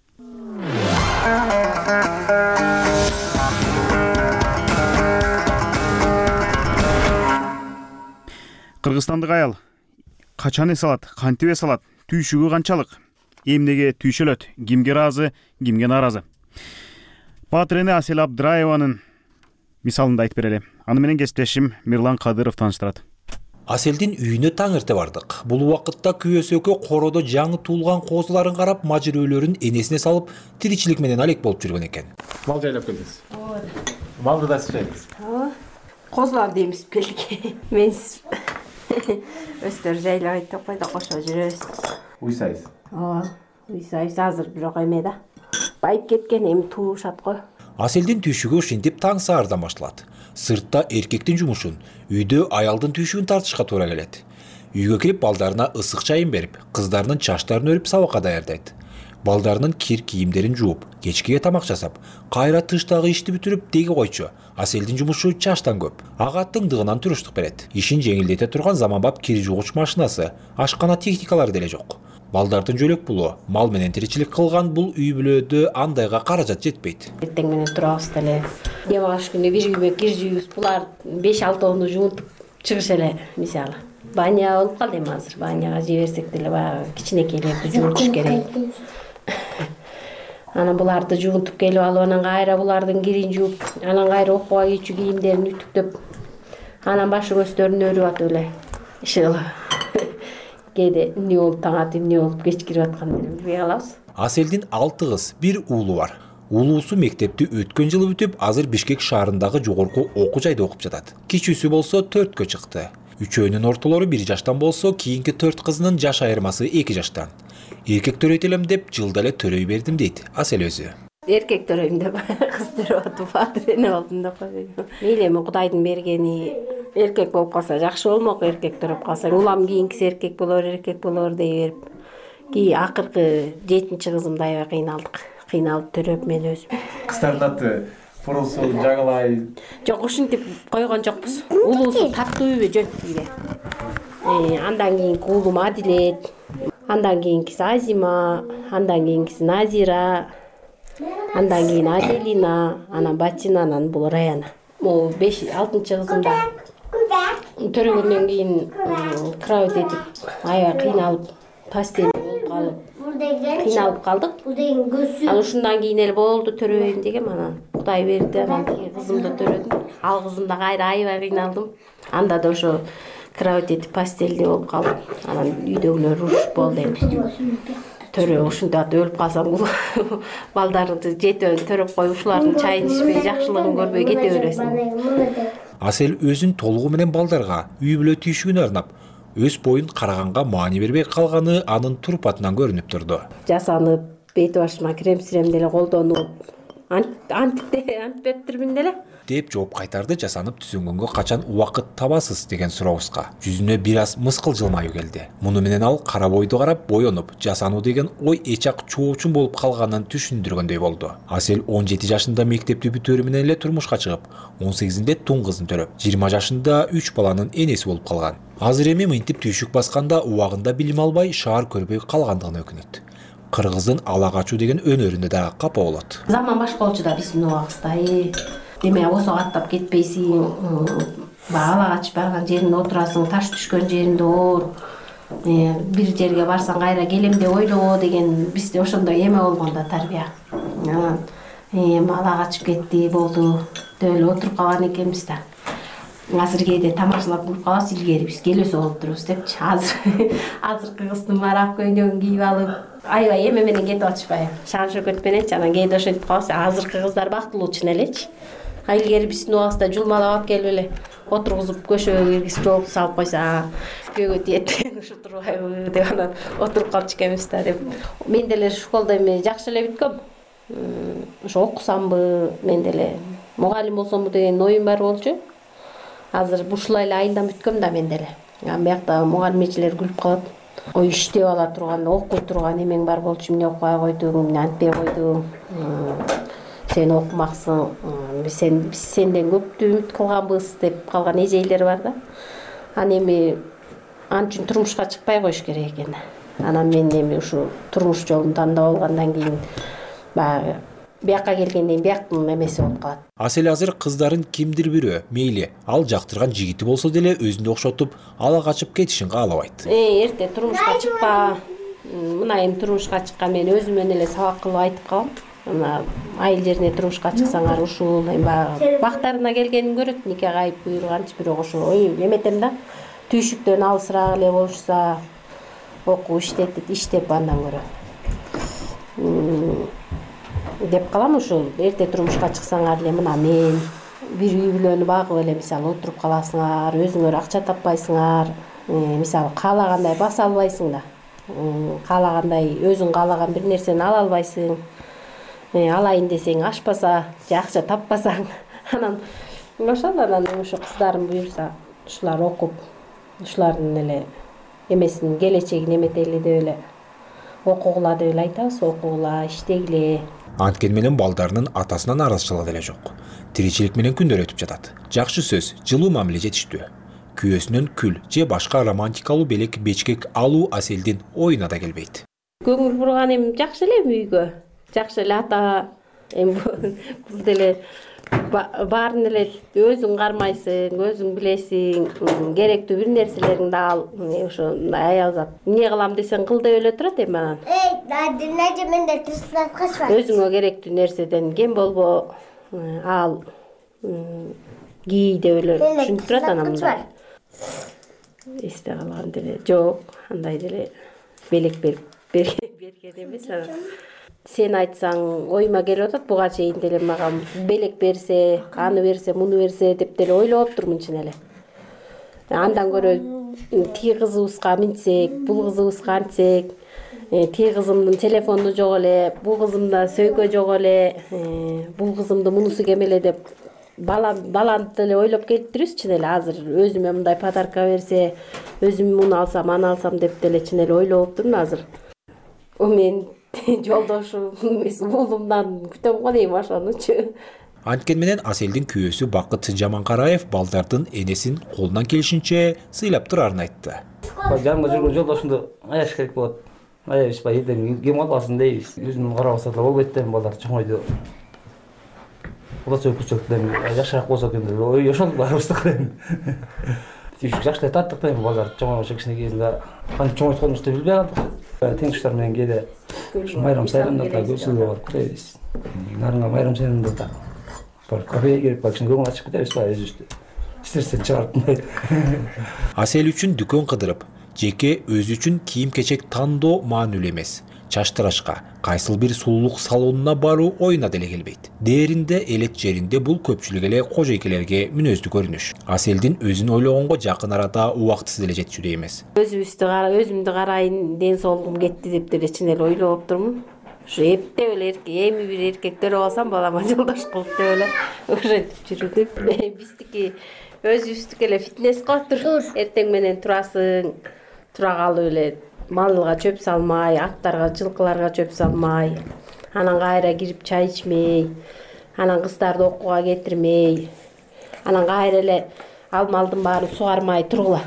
[SPEAKER 1] Кыргызстандык аял качан эс алат, кантип эс алат, түйшүгү канчалык, эмнеге түйшөлөт, кимге ыраазы, кимге нааразы? Патрене Асель Абдыраеванын мисалында айтып берели. Аны менен кесиптешим Мирлан Кадыров тааныштырат.
[SPEAKER 8] Аселдин үйүнө таң эрте бардык. Бул убакытта күйөөсөкө коодо жаңы туулган козуларын карап, мажырөөлөрүн энесине салып, тиричилик менен алек болуп жүргөн экен.
[SPEAKER 12] Мал жайлап келдиңиз. Ооба. Малды да сиз жайдыңыз.
[SPEAKER 9] Ооба. Козуларды эмизип келдик. Мен өстөр жайлап айтып койду, кошо жүрөбүз.
[SPEAKER 12] Уйсайсыз.
[SPEAKER 9] Ооба. Уйсайбыз азыр бирок эме да. Байып кеткен, эми туушат го.
[SPEAKER 8] Аселдин түйшүгү ушинтип таң саардан башталат. Сыртта эркектин жумушун, үйдө аялдын түйшүгүн тартышка туура келет. Үйгө кирип балдарына ысык чайын берип, кыздарынын чачтарын өрүп сабакка даярдайт. Балдарынын кир кийимдерин жууп, кечкиге тамак жасап, кайра тыштагы ишти бүтүрүп деги койчу. Аселдин жумушу чачтан көп. Ага тыңдыгынан туруштук берет. Ишин жеңилдете турган заманбап кир жуугуч машинасы, ашкана техникалары деле жок. Балдардын жөлөк пулу, мал менен тиричилик кылган бул үй бүлөдө андайга каражат жетпейт.
[SPEAKER 9] Эртең менен турабыз деле. Дем алыш күнү бир үйгө кир жууйбуз. Булар беш алтоону жуунтуп чыгыш эле, мисалы. Баня болуп калды эми азыр. Баняга жиберсек деле баягы кичинекейлерди жуунтуш керек. Анан буларды жуунтуп келип алып, анан кайра булардын кирин жууп, анан кайра окууга кийчү кийимдерин үтүктөп, анан башы көздөрүн өрүп атып эле иши кээде эмне болуп таң атып, эмне болуп кеч кирип аткандарын билбей калабыз.
[SPEAKER 8] Аселдин алты кыз, бир уулу бар. Уулуусу мектепти өткөн жылы бүтүп, азыр Бишкек шаарындагы жогорку окуу жайда окуп жатат. Кичүүсү болсо төрткө чыкты. Үчөөнүн ортолору бир жаштан болсо, кийинки төрт кызынын жаш айырмасы эки жаштан. Эркек төрөйт элем деп жылда эле төрөй бердим дейт Асел өзү.
[SPEAKER 9] Эркек төрөйм деп кыз төрөп атып патрене болдум деп койдум. Мейли эми Кудайдын бергени. Эркек болуп калса жакшы болмок, эркек төрөп калса. Улам кийинкиси эркек болор, эркек болор дей берип. Кийин акыркы жетинчи кызымда аябай кыйналдык. Кыйналып төрөп мен өзүм.
[SPEAKER 12] Кыздардын аты Фурусу, Жаңылай.
[SPEAKER 9] Жок, ушинтип койгон жокпуз. Улуусу Таттууйбү жөнтүгү. Э, андан кийинки уулум Адилет, андан кийинкиси Азима, андан кийинкиси Назира, андан кийин Аделина, анан Батина, анан бул Раяна. Могу беш алтынчы кызымда төрөгөндөн кийин кровать этип аябай кыйналып, постель болуп калып, кыйналып калдык. Анан ушундан кийин эле болду төрөйм дегем, анан Кудай берди, анан кызымды төрөдүм. Ал кызымда кайра аябай кыйналдым. Анда да ошо кровать этип постельде болуп калып, анан үйдөгүлөр уруш болду эми. Төрөө ушундай өлүп калсаң балдарыңды жетөөн төрөп коюп ушулардын чайын ичпей, жакшылыгын көрбөй кете бересиң.
[SPEAKER 8] Асел өзүн толугу менен балдарга үй бүлө түйшүгүн арнап, өз боюн караганга маани бербей калганы анын турпатынан көрүнүп турду.
[SPEAKER 9] Жасанып, бет башыма крем сирем деле колдонуп, антипептирмин деле
[SPEAKER 8] деп жооп кайтарды жасанып түзүнгөнгө качан убакыт табасыз деген сурообузга. Жүзүнө бир аз мыскыл жылмаюу келди. Муну менен ал кара бойду карап боенуп, жасануу деген ой эчак чоочун болуп калганын түшүндүргөндөй болду. Асел он жети жашында мектепти бүтөөрү менен эле турмушка чыгып, он сегизинде тун кызын төрөп, жыйырма жашында үч баланын энеси болуп калган. Азыр эми мынтип түйшүк басканда убагында билим албай шаар көрбөй калгандыгына өкүнөт. Кыргыздын ала качуу деген өнөрүнө да капа болот.
[SPEAKER 9] Заман башка болчу да биздин убагыбызда. Деме осо аттап кетпейсиң, ала качып барган жериңде отурасың, таш түшкөн жериңде оор. Бир жерге барсаң кайра келем деп ойлоо деген бизде ошондой эме болгон да тарбия. Эми ала качып кетти, болду деп эле отуруп калган экенбиз да. Азыр кээде тамашалап туруп калабыз, илгери биз келесо болуп турубуз депчи. Азыр азыркы кыздын марак көйнөгүн кийип алып, аябай эме менен кетип атышпайбы? Шан шөкөт мененчи, анан кээде ошентип калабыз. Азыркы кыздар бактылуу чын элечи. Илгери биздин убагыбызда жулмалап алып келип эле отургузуп көшөгө киргизип жолду салып койсо, күйөөгө тиет ушу турбайбы деп анан отуруп калчу экенбиз да деп. Мен деле школдо эми жакшы эле бүткөм. Ошо окусамбы, мен деле мугалим болсомбу деген оюм бар болчу. Азыр ушулай эле айынан бүткөм да мен деле. Биякта мугалимчилер күлүп калат. Ой, иштеп ала турган, окуй турган эмең бар болчу, эмне окубай койдуң, эмне антпей койдуң. Сен окумаксың, сен сенден көптү үмүт кылганбыз деп калган эжейлер бар да. Аны эми ан үчүн турмушка чыкпай коюш керек экен. Анан мен эми ушу турмуш жолун тандап алгандан кийин баягы бияка келгенден кийин бияктын эмеси болуп калат.
[SPEAKER 8] Асел азыр кыздарын кимдир бирөө, мейли, ал жактырган жигити болсо деле өзүндө окшотуп, ала качып кетишин каалабайт.
[SPEAKER 9] Э, эрте турмушка чыкпа. Мына эми турмушка чыккан мен өзүмөн эле сабак кылып айтып калам. Мына айыл жерине турмушка чыксаңар ушул эми баягы бактарына келгенин көрөт, нике кайып буйруганчы, бирок ошо ой эметем да. Түйшүктөн алысыраак эле болушса, окуп иштетип, иштеп андан көрө. Деп калам ушул эрте турмушка чыксаңар эле мына мен бир үй бүлөнү багып эле мисалы отуруп каласыңар, өзүңөр акча таппайсыңар, мисалы каалагандай баса албайсың да. Каалагандай өзүң каалаган бир нерсени ала албайсың. Алайын десең ашпаса, же акча таппасаң, анан ошол анан ошо кыздарым буйрса, ушулар окуп, ушулардын эле эмесин келечегин эметели деп эле окугула деп эле айтабыз, окугула, иштегиле.
[SPEAKER 8] Анткени менен балдарынын атасынан наразычылыгы деле жок. Тиричилик менен күндөр өтүп жатат. Жакшы сөз, жылуу мамиле жетиштүү. Күйөөсүнөн күл же башка романтикалуу белек бечкек алуу Аселдин оюна да келбейт.
[SPEAKER 9] Көңүл бурган эми жакшы эле үйгө. Жакшы эле ата, эми бул деле баарын эле өзүң кармайсың, өзүң билесиң, керектүү бир нерселериңди ал, ошо аял зат. Эмне кылам десең кыл деп эле турат эми анан. Эй, дадинаже менде тырсап качпа. Өзүңө керектүү нерседен кем болбо, ал кий деп эле түшүнүп турат анан мындай. Эсте калган деле жок, андай деле белек берип берген эмес анан. Сен айтсаң оюма келип атат, буга чейин деле мага белек берсе, аны берсе, муну берсе деп деле ойлоп турмун чын эле. Андан көрө тиги кызыбызга минсек, бул кызыбызга антсек, тиги кызымдын телефону жок эле, бул кызымда сөйкө жок эле, бул кызымды мунусу кем эле деп бала баланы деле ойлоп келиптирбиз чын эле. Азыр өзүмө мындай подарка берсе, өзүм муну алсам, аны алсам деп деле чын эле ойлоп турмун азыр. О мен жолдошум уулумдан күтөм го дейм ошонучу.
[SPEAKER 8] Анткени менен Аселдин күйөөсү Бакыт Жаманкараев балдардын энесин колунан келишинче сыйлап турарын айтты.
[SPEAKER 20] Жанымда жүргөн жолдошумду аяш керек болот. Аябыз ба элден кем албасын дейбиз. Өзүм карабаса да болбойт да, балдар чоңойду. Куда сөкүсөк да жакшыраак болсо экен деп ой ошол барыбызды кылайын. Түйшүк жакшы таттык да, балдар чоңойгон кичине кезинде кантип чоңойтконубузду билбей калдык. Тең туштар менен кээде майрам сайрамда да көзүлгө барып киребиз. Нарынга майрам сайрамда да бар кафеге кирип кичине көңүл ачып кетебиз ба өзүбүздү. Истерсен чыгарып.
[SPEAKER 8] Асел үчүн дүкөн кыдырып, жеке өзү үчүн кийим-кечек тандоо маанилүү эмес. чаштырашка, кайсыл бир сулуулук салонуна баруу оюна деле келбейт. Дээринде элет жеринде бул көпчүлүк эле кожойкелерге мүнөздүү көрүнүш. Аселдин өзүн ойлогонго жакын арада убактысы деле жетчүдөй эмес.
[SPEAKER 9] Өзүбүздү кара, өзүмдү карайын, ден соолугум кетти деп деле чын эле ойлоп турмун. Ушу эптеп эле эми бир эркектер алсам балама жолдош кылып деп эле ошентип жүрдүм. Биздики өзүбүздүкү эле фитнес го. Эртең менен турасың, тура калып эле малга чөп салмай, аттарга, жылкыларга чөп салмай, анан кайра кирип чай ичмей, анан кыздарды окууга кетирмей, анан кайра эле ал малдын баарын сугармай тургула.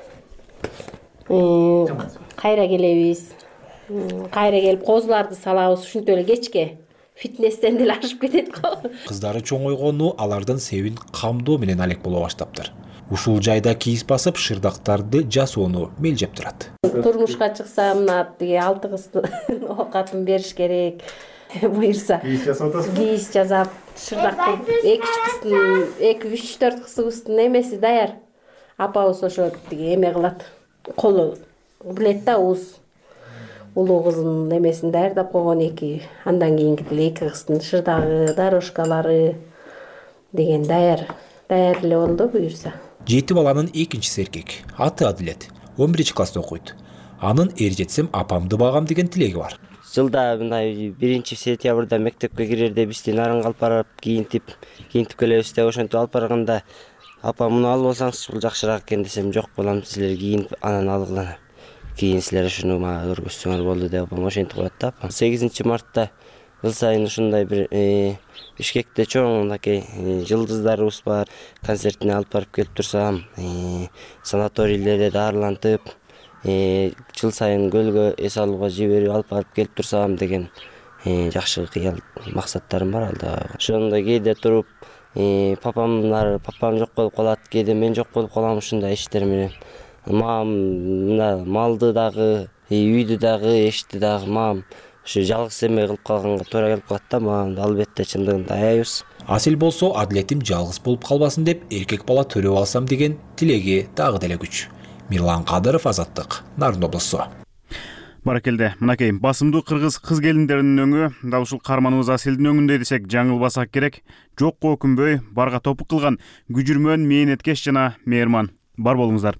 [SPEAKER 9] Кайра келебиз. Кайра келип козуларды салабыз, ушинтип эле кечке фитнестен деле ашып кетет го.
[SPEAKER 8] Кыздары чоңойгону алардын себин камдоо менен алек боло баштаптыр. Ушул жайда кийиз басып, шырдактарды жасоону мелжеп турат.
[SPEAKER 9] Турмушка чыксам, мына тиги алты кыздын оокатын бериш керек. Буйрса. Кийиз жасап атасызбы? Кийиз жасап, шырдак кылып, эки үч кыздын, эки үч төрт кызыбыздын эмеси даяр. Апабыз ошо тиги эме кылат. Колу билет да уз. Улуу кыздын эмесин даярдап койгон эки. Андан кийинки деле эки кыздын шырдагы, дорожкалары деген даяр. Даяр эле болду буйрса.
[SPEAKER 8] Жети баланын экинчиси эркек. Аты Адилет. он биринчи класста окуйт. Анын эр жетсем апамды багам деген тилеги бар.
[SPEAKER 14] Жылда мындай биринчи сентябрда мектепке кирерде бизди нарынга алып барып, кийинтип, кийинтип келебиз деп ошентип алып барганда апам муну алып алсаңыз бул жакшыраак экен десем, жок балам, силер кийин анан алгыла. Кийин силер ушуну мага өргөзсөңөр болду деп апам ошентип коет да. сегизинчи мартта жыл сайын ушундай бир Бишкекте чоң мынакей жылдыздарыбыз бар, концертине алып барып келип турсам, санаторийлерде дарылантып, жыл сайын көлгө эс алууга жиберип алып барып келип турсам деген жакшы кыял максаттарым бар алда. Ошондой кээде туруп, папамдар, папам жок болуп калат, кээде мен жок болуп калам ушундай иштер менен. Мам мына малды дагы, үйдү дагы, эшти дагы мам ушу жалгыз эме кылып калганга туура келип калат да, мага албетте чындыгында аябыз.
[SPEAKER 8] Асел болсо Адилетим жалгыз болуп калбасын деп эркек бала төрөп алсам деген тилеги дагы деле күч. Мирлан Кадыров, Азаттык, Нарын облусу.
[SPEAKER 1] Баракелде, мынакей басымдуу кыргыз кыз келиндеринин өңү дал ушул каарманыбыз Аселдин өңүндөй десек жаңылбасак керек. Жокко өкүнбөй, барга топук кылган күжүрмөн, мээнеткеч жана мээрман. Бар болуңуздар.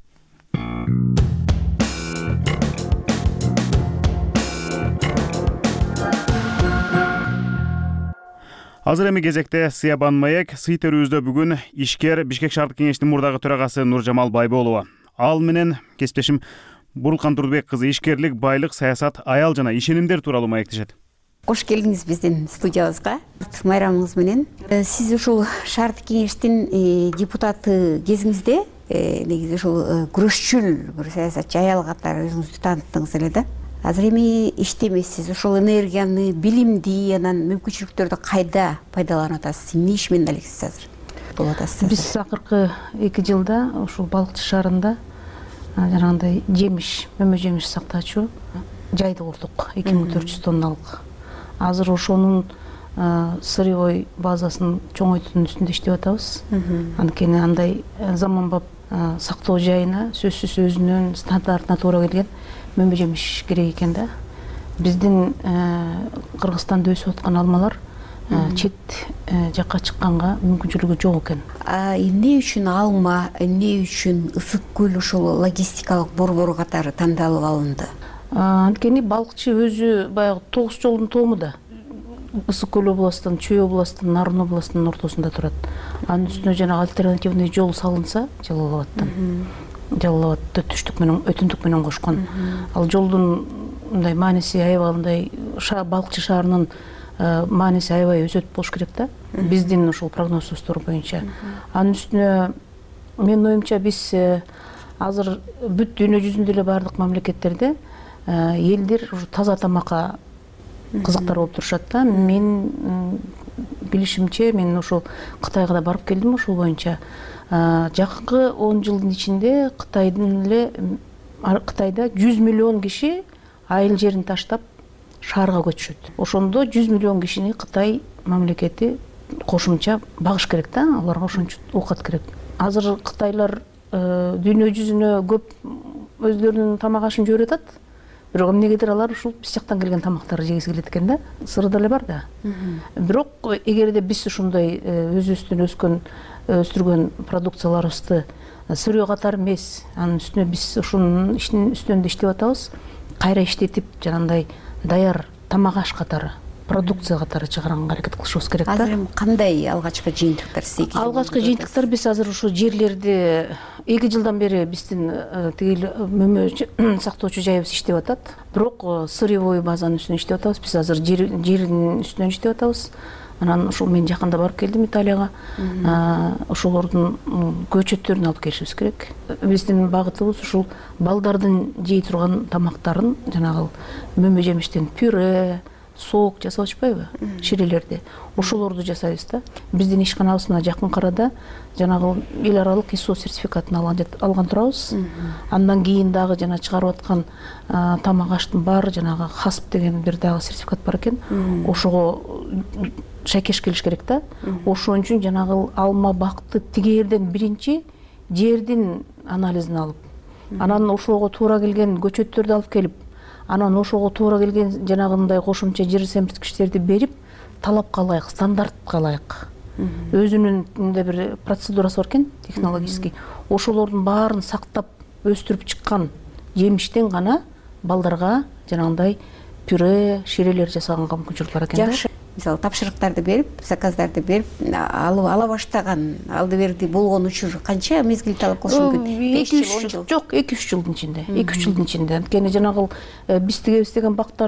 [SPEAKER 1] Азыр эми кезекте Сыябан Маек сый төрүбүздө бүгүн ишкер Бишкек шаардык кеңештин мурдагы төрагасы Нуржамал Байболова. Ал менен кесиптешим Бурулкан Турдубек кызы ишкерлик, байлык, саясат, аял жана ишенимдер тууралуу маектешет.
[SPEAKER 15] Кош келдиңиз биздин студиябызга. Майрамыңыз менен. Сиз ушул шаардык кеңештин депутаты кезиңизде негизи ушул күрөшчүл бир саясатчы аял катары өзүңүздү тааныттыңыз эле да. Азыр эми иштемейсиз, ошол энергияны, билимди, анан мүмкүнчүлүктөрдү кайда пайдаланып атасыз? Эмне иш менен алексиз азыр? Болуп атасыз?
[SPEAKER 16] Биз акыркы эки жылда ушул Балыкчы шаарында жанагындай жемиш, мөмө жемиш сактаачу жайды курдук, эки миң төрт жүз тонналык. Азыр ошонун сырьевой базасын чоңойтуунун үстүндө иштеп атабыз. Анткени андай заманбап сактоо жайына сөзсүз өзүнүн стандартына туура келген мөмө жемиш керек экен да. Биздин Кыргызстанда өсүп аткан алмалар чет жакка чыкканга мүмкүнчүлүгү жок экен.
[SPEAKER 15] Эмне үчүн алма, эмне үчүн Ысык көл ушул логистикалык борбору катары тандалып алынды?
[SPEAKER 16] Анткени Балыкчы өзү баягы тогуз жолдун тому да. Ысык көл областынын, Чүй областынын, Нарын областынын ортосунда турат. Анын үстүнө жана альтернативный жол салынса, Жалал Абадтан. Жалал Абадты түштүк менен, өтүндүк менен кошкон. Ал жолдун мындай мааниси аябай Балыкчы шаарынын мааниси аябай өсөт болуш керек да. Биздин ушул прогнозубуздар боюнча. Анын үстүнө менин оюмча биз азыр бүт дүйнө жүзүндө эле бардык мамлекеттерде элдер таза тамакка кызыктар болуп турушат да. Мен билишимче, мен ошол Кытайга да барып келдим ошол боюнча. Жакынкы он жылдын ичинде Кытайдын эле Кытайда жүз миллион киши айыл жерин таштап шаарга көчүшөт. Ошондо жүз миллион кишини Кытай мамлекети кошумча багыш керек да, аларга ошончо оокат керек. Азыр кытайлар дүйнө жүзүнө көп өздөрүнүн тамак ашын жиберип атат. бирок эмнегедир алар ушул биз жактан келген тамактарды жегиси келет экен да. Сыры деле бар да. Бирок эгерде биз ушундай өзүбүздүн өскөн өстүргөн продукцияларыбызды сырьё катары эмес, анын үстүнө биз ушунун иштин үстүндө иштеп атабыз, кайра иштетип жанагындай даяр тамак аш катары, продукция катары чыгарганга аракет кылышыбыз керек да.
[SPEAKER 15] Азыр эми кандай алгачкы жыйынтыктар сиздерге?
[SPEAKER 16] Алгачкы жыйынтыктар биз азыр ушу жерлерди эки жылдан бери биздин тигил мөмө сактоочу жайыбыз иштеп атат. Бирок сырьевой базанын үстүнөн иштеп атабыз. Биз азыр жердин үстүнөн иштеп атабыз. Анан ушул мен жакында барып келдим Италияга. Ошолордун көчөттөрүн алып келишибиз керек. Биздин багытыбыз ушул балдардын жей турган тамактарын жанагы мөмө жемиштен пюре, сок жасап атышпайбы? Ширелерди. Ошолорду жасайбыз да. Биздин ишканабыз мына жакын карада жанагы эл аралык ай эс о сертификатын алган турабыз. Андан кийин дагы жана чыгарып аткан тамак аштын баары жанагы хасп деген бир дагы сертификат бар экен. Ошого шайкеш келиш керек да. Ошон үчүн жанагы алма бакты тигээрден биринчи жердин анализин алып, анан ошого туура келген көчөттөрдү алып келип, анан ошого туура келген жанагындай кошумча жер семирткичтерди берип, талапка ылайык, стандартка ылайык. Өзүнүн мындай бир процедурасы бар экен, технологический. Ошолордун баарын сактап өстүрүп чыккан жемиштен гана балдарга жанагындай пюре, ширелер жасаганга мүмкүнчүлүк бар экен да.
[SPEAKER 15] Жакшы. Мисалы тапшырыктарды берип, заказдарды берип, алып ала баштаган, алды берди болгон учур канча мезгил талап кылышы мүмкүн? беш жыл, он жыл?
[SPEAKER 16] Жок, эки үч жылдын ичинде. эки үч жылдын ичинде. Анткени жанагы биз тигебиз деген бактар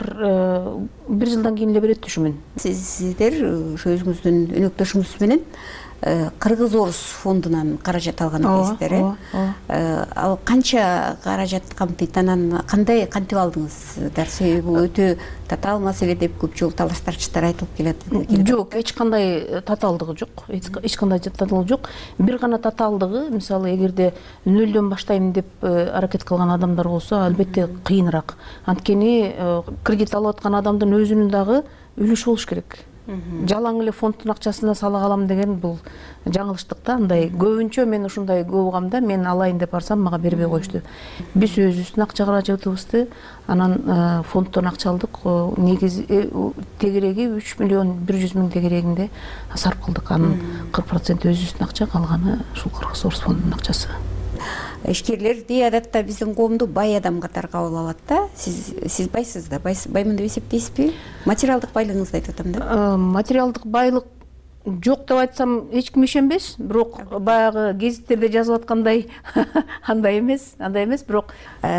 [SPEAKER 16] бир жылдан кийин эле берет түшүмүн.
[SPEAKER 15] Сиздер ошо өзүңүздүн өнөктөшүңүз менен Кыргыз Орус фондунан каражат алган экенсиздер, э? Ал канча каражат камтыйт, анан кандай кантип алдыңыздар? Себеби бул өтө татаал маселе деп көп жолу талаштарчылар айтылып келет.
[SPEAKER 16] Жок, эч кандай татаалдыгы жок. Эч кандай татаалдыгы жок. Бир гана татаалдыгы, мисалы, эгерде нөлдөн баштайм деп аракет кылган адамдар болсо, албетте кыйыныраак. Анткени кредит алып аткан адамдын өзүнүн дагы үлүшү болуш керек. Жалаң эле фонддун акчасына сала калам деген бул жаңылыштык да. Андай көбүнчө мен ушундай көп угам да, мен алайын деп барсам мага бербей коюшту. Биз өзүбүздүн акча каражатыбызды анан фонддон акча алдык. Негизи тегереги үч миллион бир жүз миң тегерегинде сарп кылдык. Анын кырк проценти өзүбүздүн акча, калганы ушул Кыргыз Орус фондунун акчасы.
[SPEAKER 15] Ишкерлерди адатта биздин коомду бай адам катары кабыл алат да. Сиз сиз байсыз да, баймын деп эсептейсизби? Материалдык байлыгыңызды айтып атам да.
[SPEAKER 16] Материалдык байлык жок деп айтсам эч ким ишенбес, бирок баягы гезиттерде жазып аткандай андай эмес, андай эмес, бирок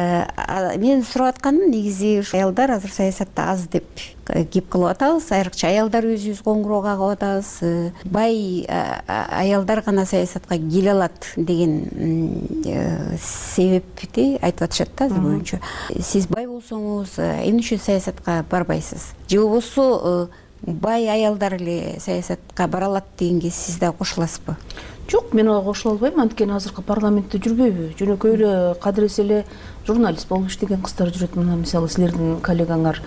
[SPEAKER 15] мен сурап атканым негизи аялдар азыр саясатта аз деп кеп кылып атабыз, айрыкча аялдар өзүбүз коңгуроо кагып атабыз. Бай аялдар гана саясатка келе алат деген себепти айтып атышат да азыр боюнча. Сиз бай болсоңуз эмне үчүн саясатка барбайсыз? Же болбосо бай аялдар эле саясатка бара алат дегенге сиз да кошуласызбы?
[SPEAKER 16] Жок, мен ага кошула албайм. Анткени азыркы парламентте жүрбөйбү. Жөнөкөй эле кадыресе эле журналист болуп иштеген кыздар жүрөт. Мына мисалы силердин коллегаңар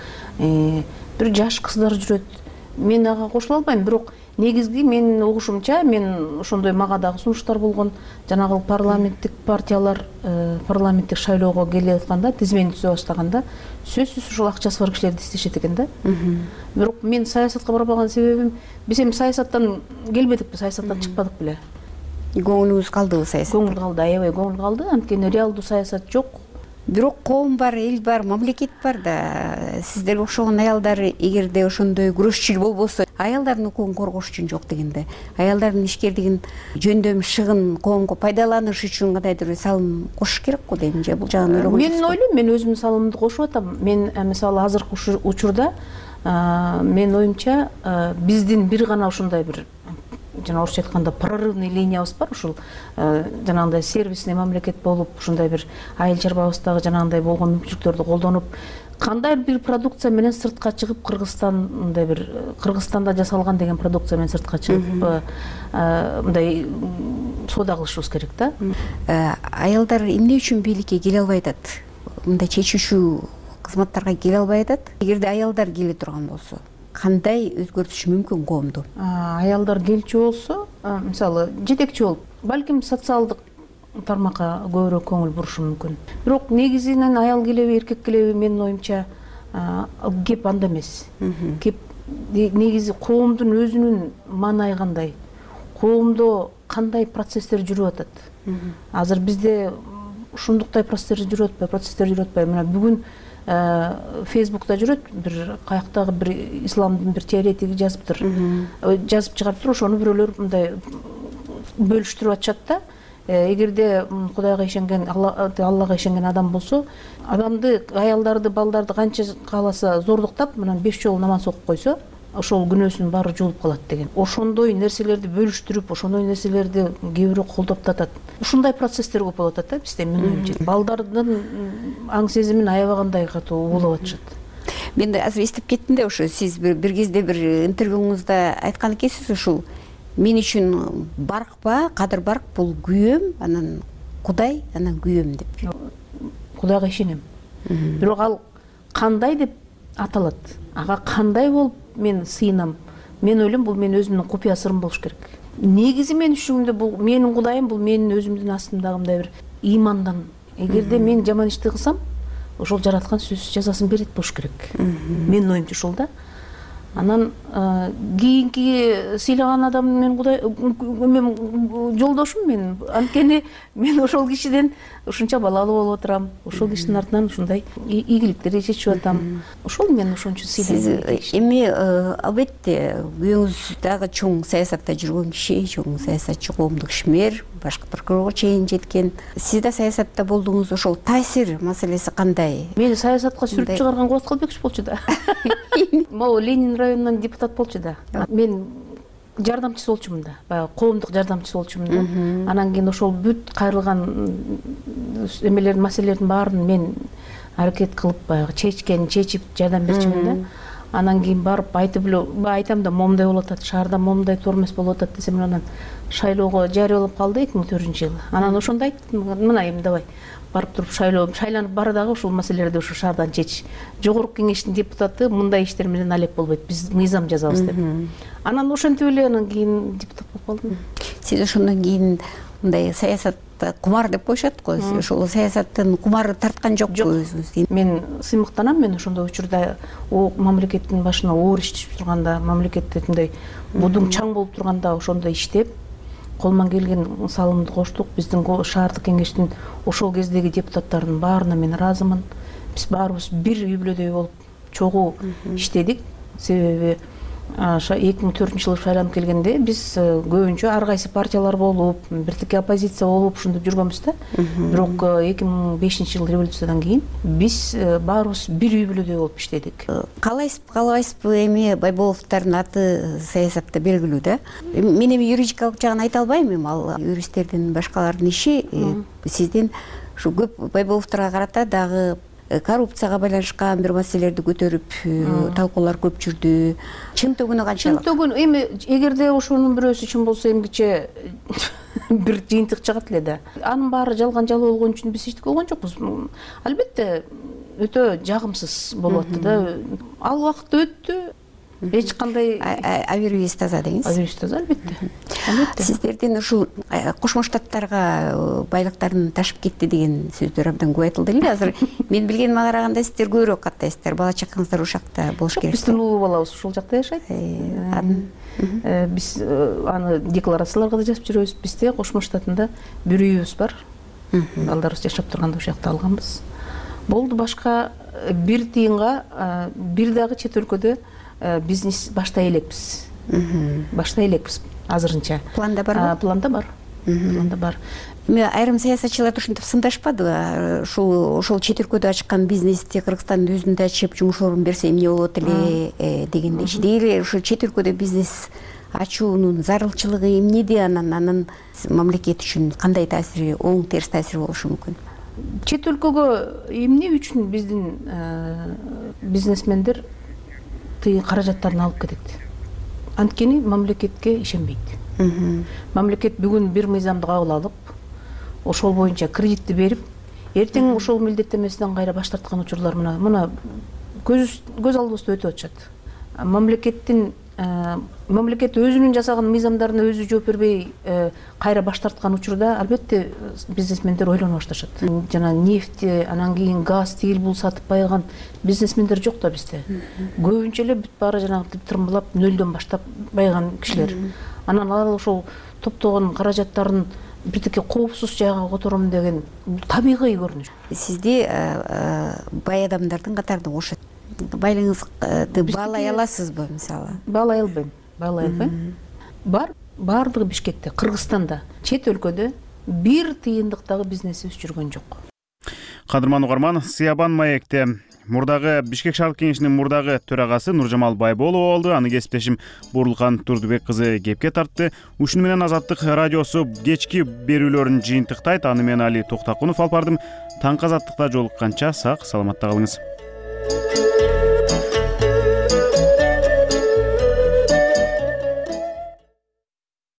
[SPEAKER 16] бир жаш кыздар жүрөт. Мен ага кошула албайм, бирок негизги менин угушумча, мен ошондой мага дагы сунуштар болгон, жанагы парламенттик партиялар парламенттик шайлоого келе атканда, тизмени түзө баштаганда, сөзсүз ушул акчасы бар кишилерди издешет экен да. Бирок мен саясатка барбаган себебим, биз эми саясаттан келбедикпи, саясаттан чыкпадык беле.
[SPEAKER 15] Көңүлүңүз калдыбы саясатка?
[SPEAKER 16] Көңүл калды, аябай көңүл калды. Анткени реалдуу саясат жок.
[SPEAKER 15] Бирок коом бар, эл бар, мамлекет бар да. Сиздерге окшогон аялдар эгерде ошондой күрөшчүл болбосо, аялдардын укугун коргош үчүн жок дегенде, аялдардын ишкердигин жөндөм шыгын коомго пайдаланыш үчүн кандайдыр салым кошуш керек го дейм, же бул жагын ойлогон жоксузбу? Мен
[SPEAKER 16] ойлойм, мен өзүмдүн салымымды кошуп атам. Мен мисалы азыркы учурда мен оюмча биздин бир гана ушундай бир жана орусча айтканда прорывный линиябыз бар, ушул жанагындай сервисный мамлекет болуп, ушундай бир айыл чарбабыздагы жанагындай болгон мүмкүнчүлүктөрдү колдонуп, кандай бир продукция менен сыртка чыгып, Кыргызстандай бир Кыргызстанда жасалган деген продукция менен сыртка чыгып мындай соода кылышыбыз керек да.
[SPEAKER 15] Аялдар эмне үчүн бийликке келе албай атат? Мындай чечүүчү кызматтарга келе албай атат? Эгерде аялдар келе турган болсо, кандай өзгөртүш мүмкүн коомду?
[SPEAKER 16] Аялдар келчү болсо, мисалы жетекчи болуп, балким социалдык тармакка көбүрөөк көңүл бурушум мүмкүн. Бирок негизинен аял келеби, эркек келеби, менин оюмча кеп анда эмес. Кеп негизи коомдун өзүнүн маанайы кандай, коомдо кандай процесстер жүрүп атат. Азыр бизде ушундуктай процесстер жүрүп атпайбы, процесстер жүрүп атпайбы. Мына бүгүн Фейсбукта жүрөт, бир каяктагы бир исламдын бир теоретиги жазыптыр. Жазып чыгарыптыр, ошону бирөөлөр мындай бөлүштүрүп атышат да. Эгерде Кудайга ишенген, Аллага ишенген адам болсо, адамды, аялдарды, балдарды канча кааласа зордуктап, мына беш жолу намаз окуп койсо, ошол күнөөсүнүн баары жуулуп калат деген. Ошондой нерселерди бөлүштүрүп, ошондой нерселерди кээ бирөө колдоп атат. Ушундай процесстер көп болуп атат да бизде, мен оюмча. Балдардын аң сезимин аябагандай катуу угулуп атышат.
[SPEAKER 15] Мен азыр эстеп кеттим да, ошо сиз бир кезде бир интервьюңузда айткан экенсиз, ушул мен үчүн баркпа, кадыр барк бул күйөөм, анан Кудай, анан күйөөм деп.
[SPEAKER 16] Кудайга ишенем. Бирок ал кандай деп аталат. Ага кандай болуп мен сыйынам. Мен ойлойм, бул менин өзүмдүн купуя сырым болуш керек. Негизи мен үчүн бул менин Кудайым, бул менин өзүмдүн астымдагы мындай бир иймандан. Эгерде мен жаман ишти кылсам, ошол жараткан сөзсүз жазасын берет болуш керек. Менин оюмча ушул да. Анан кийинки сыйлаган адам мен Кудай, мен жолдошум мен. Анткени мен ошол кишиден ушунча балалуу болуп отурам. Ошол кишинин артынан ушундай ийгиликтерди чечип атам. Ошол мен ошон үчүн сыйлайм.
[SPEAKER 15] Сиз эми албетте күйөөңүз дагы чоң саясатта жүргөн киши, чоң саясатчы, коомдук ишмер, башкы прокурорго чейин жеткен. Сиз да саясатта болдуңуз, ошол таасир маселеси кандай?
[SPEAKER 16] Мени саясатка сүрүп чыгарган Кубат Калбекович болчу да. Могу Ленин районунан депутат болчу да. Мен жардамчысы болчумун да, баягы коомдук жардамчысы болчумун да. Анан кийин ошол бүт кайрылган эмелердин, маселелердин баарын мен аракет кылып баягы чечкен, чечип жардам берчүмүн да. Анан кийин барып айтып эле айтам да, момундай болуп атат, шаарда момундай тормоз болуп атат десем, анан шайлоого жарыялап калды эки миң төртүнчү жылы. Анан ошондо айттым, мына эми давай барып туруп шайлоо, шайланып бар дагы ушул маселелерди ушу шаардан чечиш. Жогорку кеңештин депутаты мындай иштер менен алек болбойт, биз мыйзам жазабыз деп. Анан ошентип эле анан кийин депутат болуп калдым.
[SPEAKER 15] Сиз ошондон кийин мындай саясатта кумар деп коюшат го. Ошол саясаттын кумары тарткан жокпу өзүңүз?
[SPEAKER 16] Мен сыймыктанам, мен ошондой учурда мамлекеттин башына оор иш түшүп турганда, мамлекетте мындай будуң чаң болуп турганда ошондо иштеп, колуман келген салымды коштук. Биздин шаардык кеңештин ошол кездеги депутаттарынын баарына мен ыраазымын. Биз баарыбыз бир үй бүлөдөй болуп чогуу иштедик. Себеби эки миң төртүнчү жылы шайланып келгенде биз көбүнчө ар кайсы партиялар болуп, биртике оппозиция болуп ушинтип жүргөнбүз да. Бирок эки миң бешинчи жылы революциядан кийин биз баарыбыз бир үй бүлөдөй болуп иштедик.
[SPEAKER 15] Каалайсызбы, каалабайсызбы, эми Байболовдордун аты саясатта белгилүү да. Мен эми юридикалык жагын айта албайм, эми ал юристтердин, башкалардын иши. Сиздин ушу көп Байболовдорго карата дагы коррупцияга байланышкан бир маселелерди көтөрүп талкуулар көп жүрдү. Чын төгүнү канчалык?
[SPEAKER 16] Чын төгүнү эми эгерде ошонун бирөөсү чын болсо эмгиче бир жыйынтык чыгат эле да. Анын баары жалган жалоо болгон үчүн биз эчтеке болгон жокпуз. Албетте өтө жагымсыз болуп атты да. Ал убакыт өттү. Эч кандай
[SPEAKER 15] абийириңиз таза деңиз.
[SPEAKER 16] Абийириңиз таза, албетте.
[SPEAKER 15] Сиздердин ушул Кошмо Штаттарга байлыктарын ташып кетти деген сөздөр абдан көп айтылды эле. Азыр мен билгениме караганда сиздер көбүрөөк каттайсыздар. Бала чакаңыздар ушакта болуш керек.
[SPEAKER 16] Биздин улуу балабыз ушул жакта жашайт. Биз аны декларацияларга да жазып жүрөбүз. Бизде Кошмо Штатында бир үйүбүз бар. Балдарыбыз жашап турганда ушакта алганбыз. Болду, башка бир тыйынга бир дагы чет өлкөдө бизнес баштай элекпиз. Баштай элекпиз азырынча.
[SPEAKER 15] Планда барбы?
[SPEAKER 16] Планда бар. Планда бар.
[SPEAKER 15] Эми айрым саясатчылар ушинтип сындашпадыбы? Ушул ошол чет өлкөдө ачкан бизнести Кыргызстандын өзүндө ачып, жумуш орун берсе эмне болот эле дегендей. Деги ушул чет өлкөдө бизнес ачуунун зарылчылыгы эмнеде, анан анын мамлекет үчүн кандай таасири, оң терс таасири болушу мүмкүн?
[SPEAKER 16] Чет өлкөгө эмне үчүн биздин бизнесмендер тыйын каражаттарын алып кетет? Анткени мамлекетке ишенбейт. Мамлекет бүгүн бир мыйзамды кабыл алып, ошол боюнча кредитти берип, эртең ошол милдеттенмесинен кайра баш тарткан учурлар мына мына көз көз алдыбызда өтүп атышат. Мамлекеттин мамлекет өзүнүн жасаган мыйзамдарына өзү жооп бербей кайра баш тарткан учурда албетте бизнесмендер ойлоно башташат. Жана нефть, анан кийин газ, тигил бул сатып байган бизнесмендер жок да бизде. Көбүнчө эле бүт баары жанагы тырмбылап нөлдөн баштап байган кишилер. Анан ал ошол топтогон каражаттарын бирдеке коопсуз жайга котором деген табигый көрүнүш.
[SPEAKER 15] Сизди бай адамдардын катарына кошот. Байлыгыңызды баалай аласызбы, мисалы?
[SPEAKER 16] Баалай албайм, баалай албайм. Бар, баардыгы Бишкекте, Кыргызстанда, чет өлкөдө бир тыйындыктагы бизнесибиз жүргөн жок.
[SPEAKER 1] Кадырман угарман, Сыябан маекте мурдагы Бишкек шаардык кеңешинин мурдагы төрагасы Нуржамал Байболова болду. Аны кесиптешим Бурлукан Турдубек кызы кепке тартты. Ушуну менен Азаттык радиосу кечки берүүлөрүн жыйынтыктайт. Аны мен Али Токтакунов алып бардым. Таңкы Азаттыкта жолукканча сак саламатта калыңыз.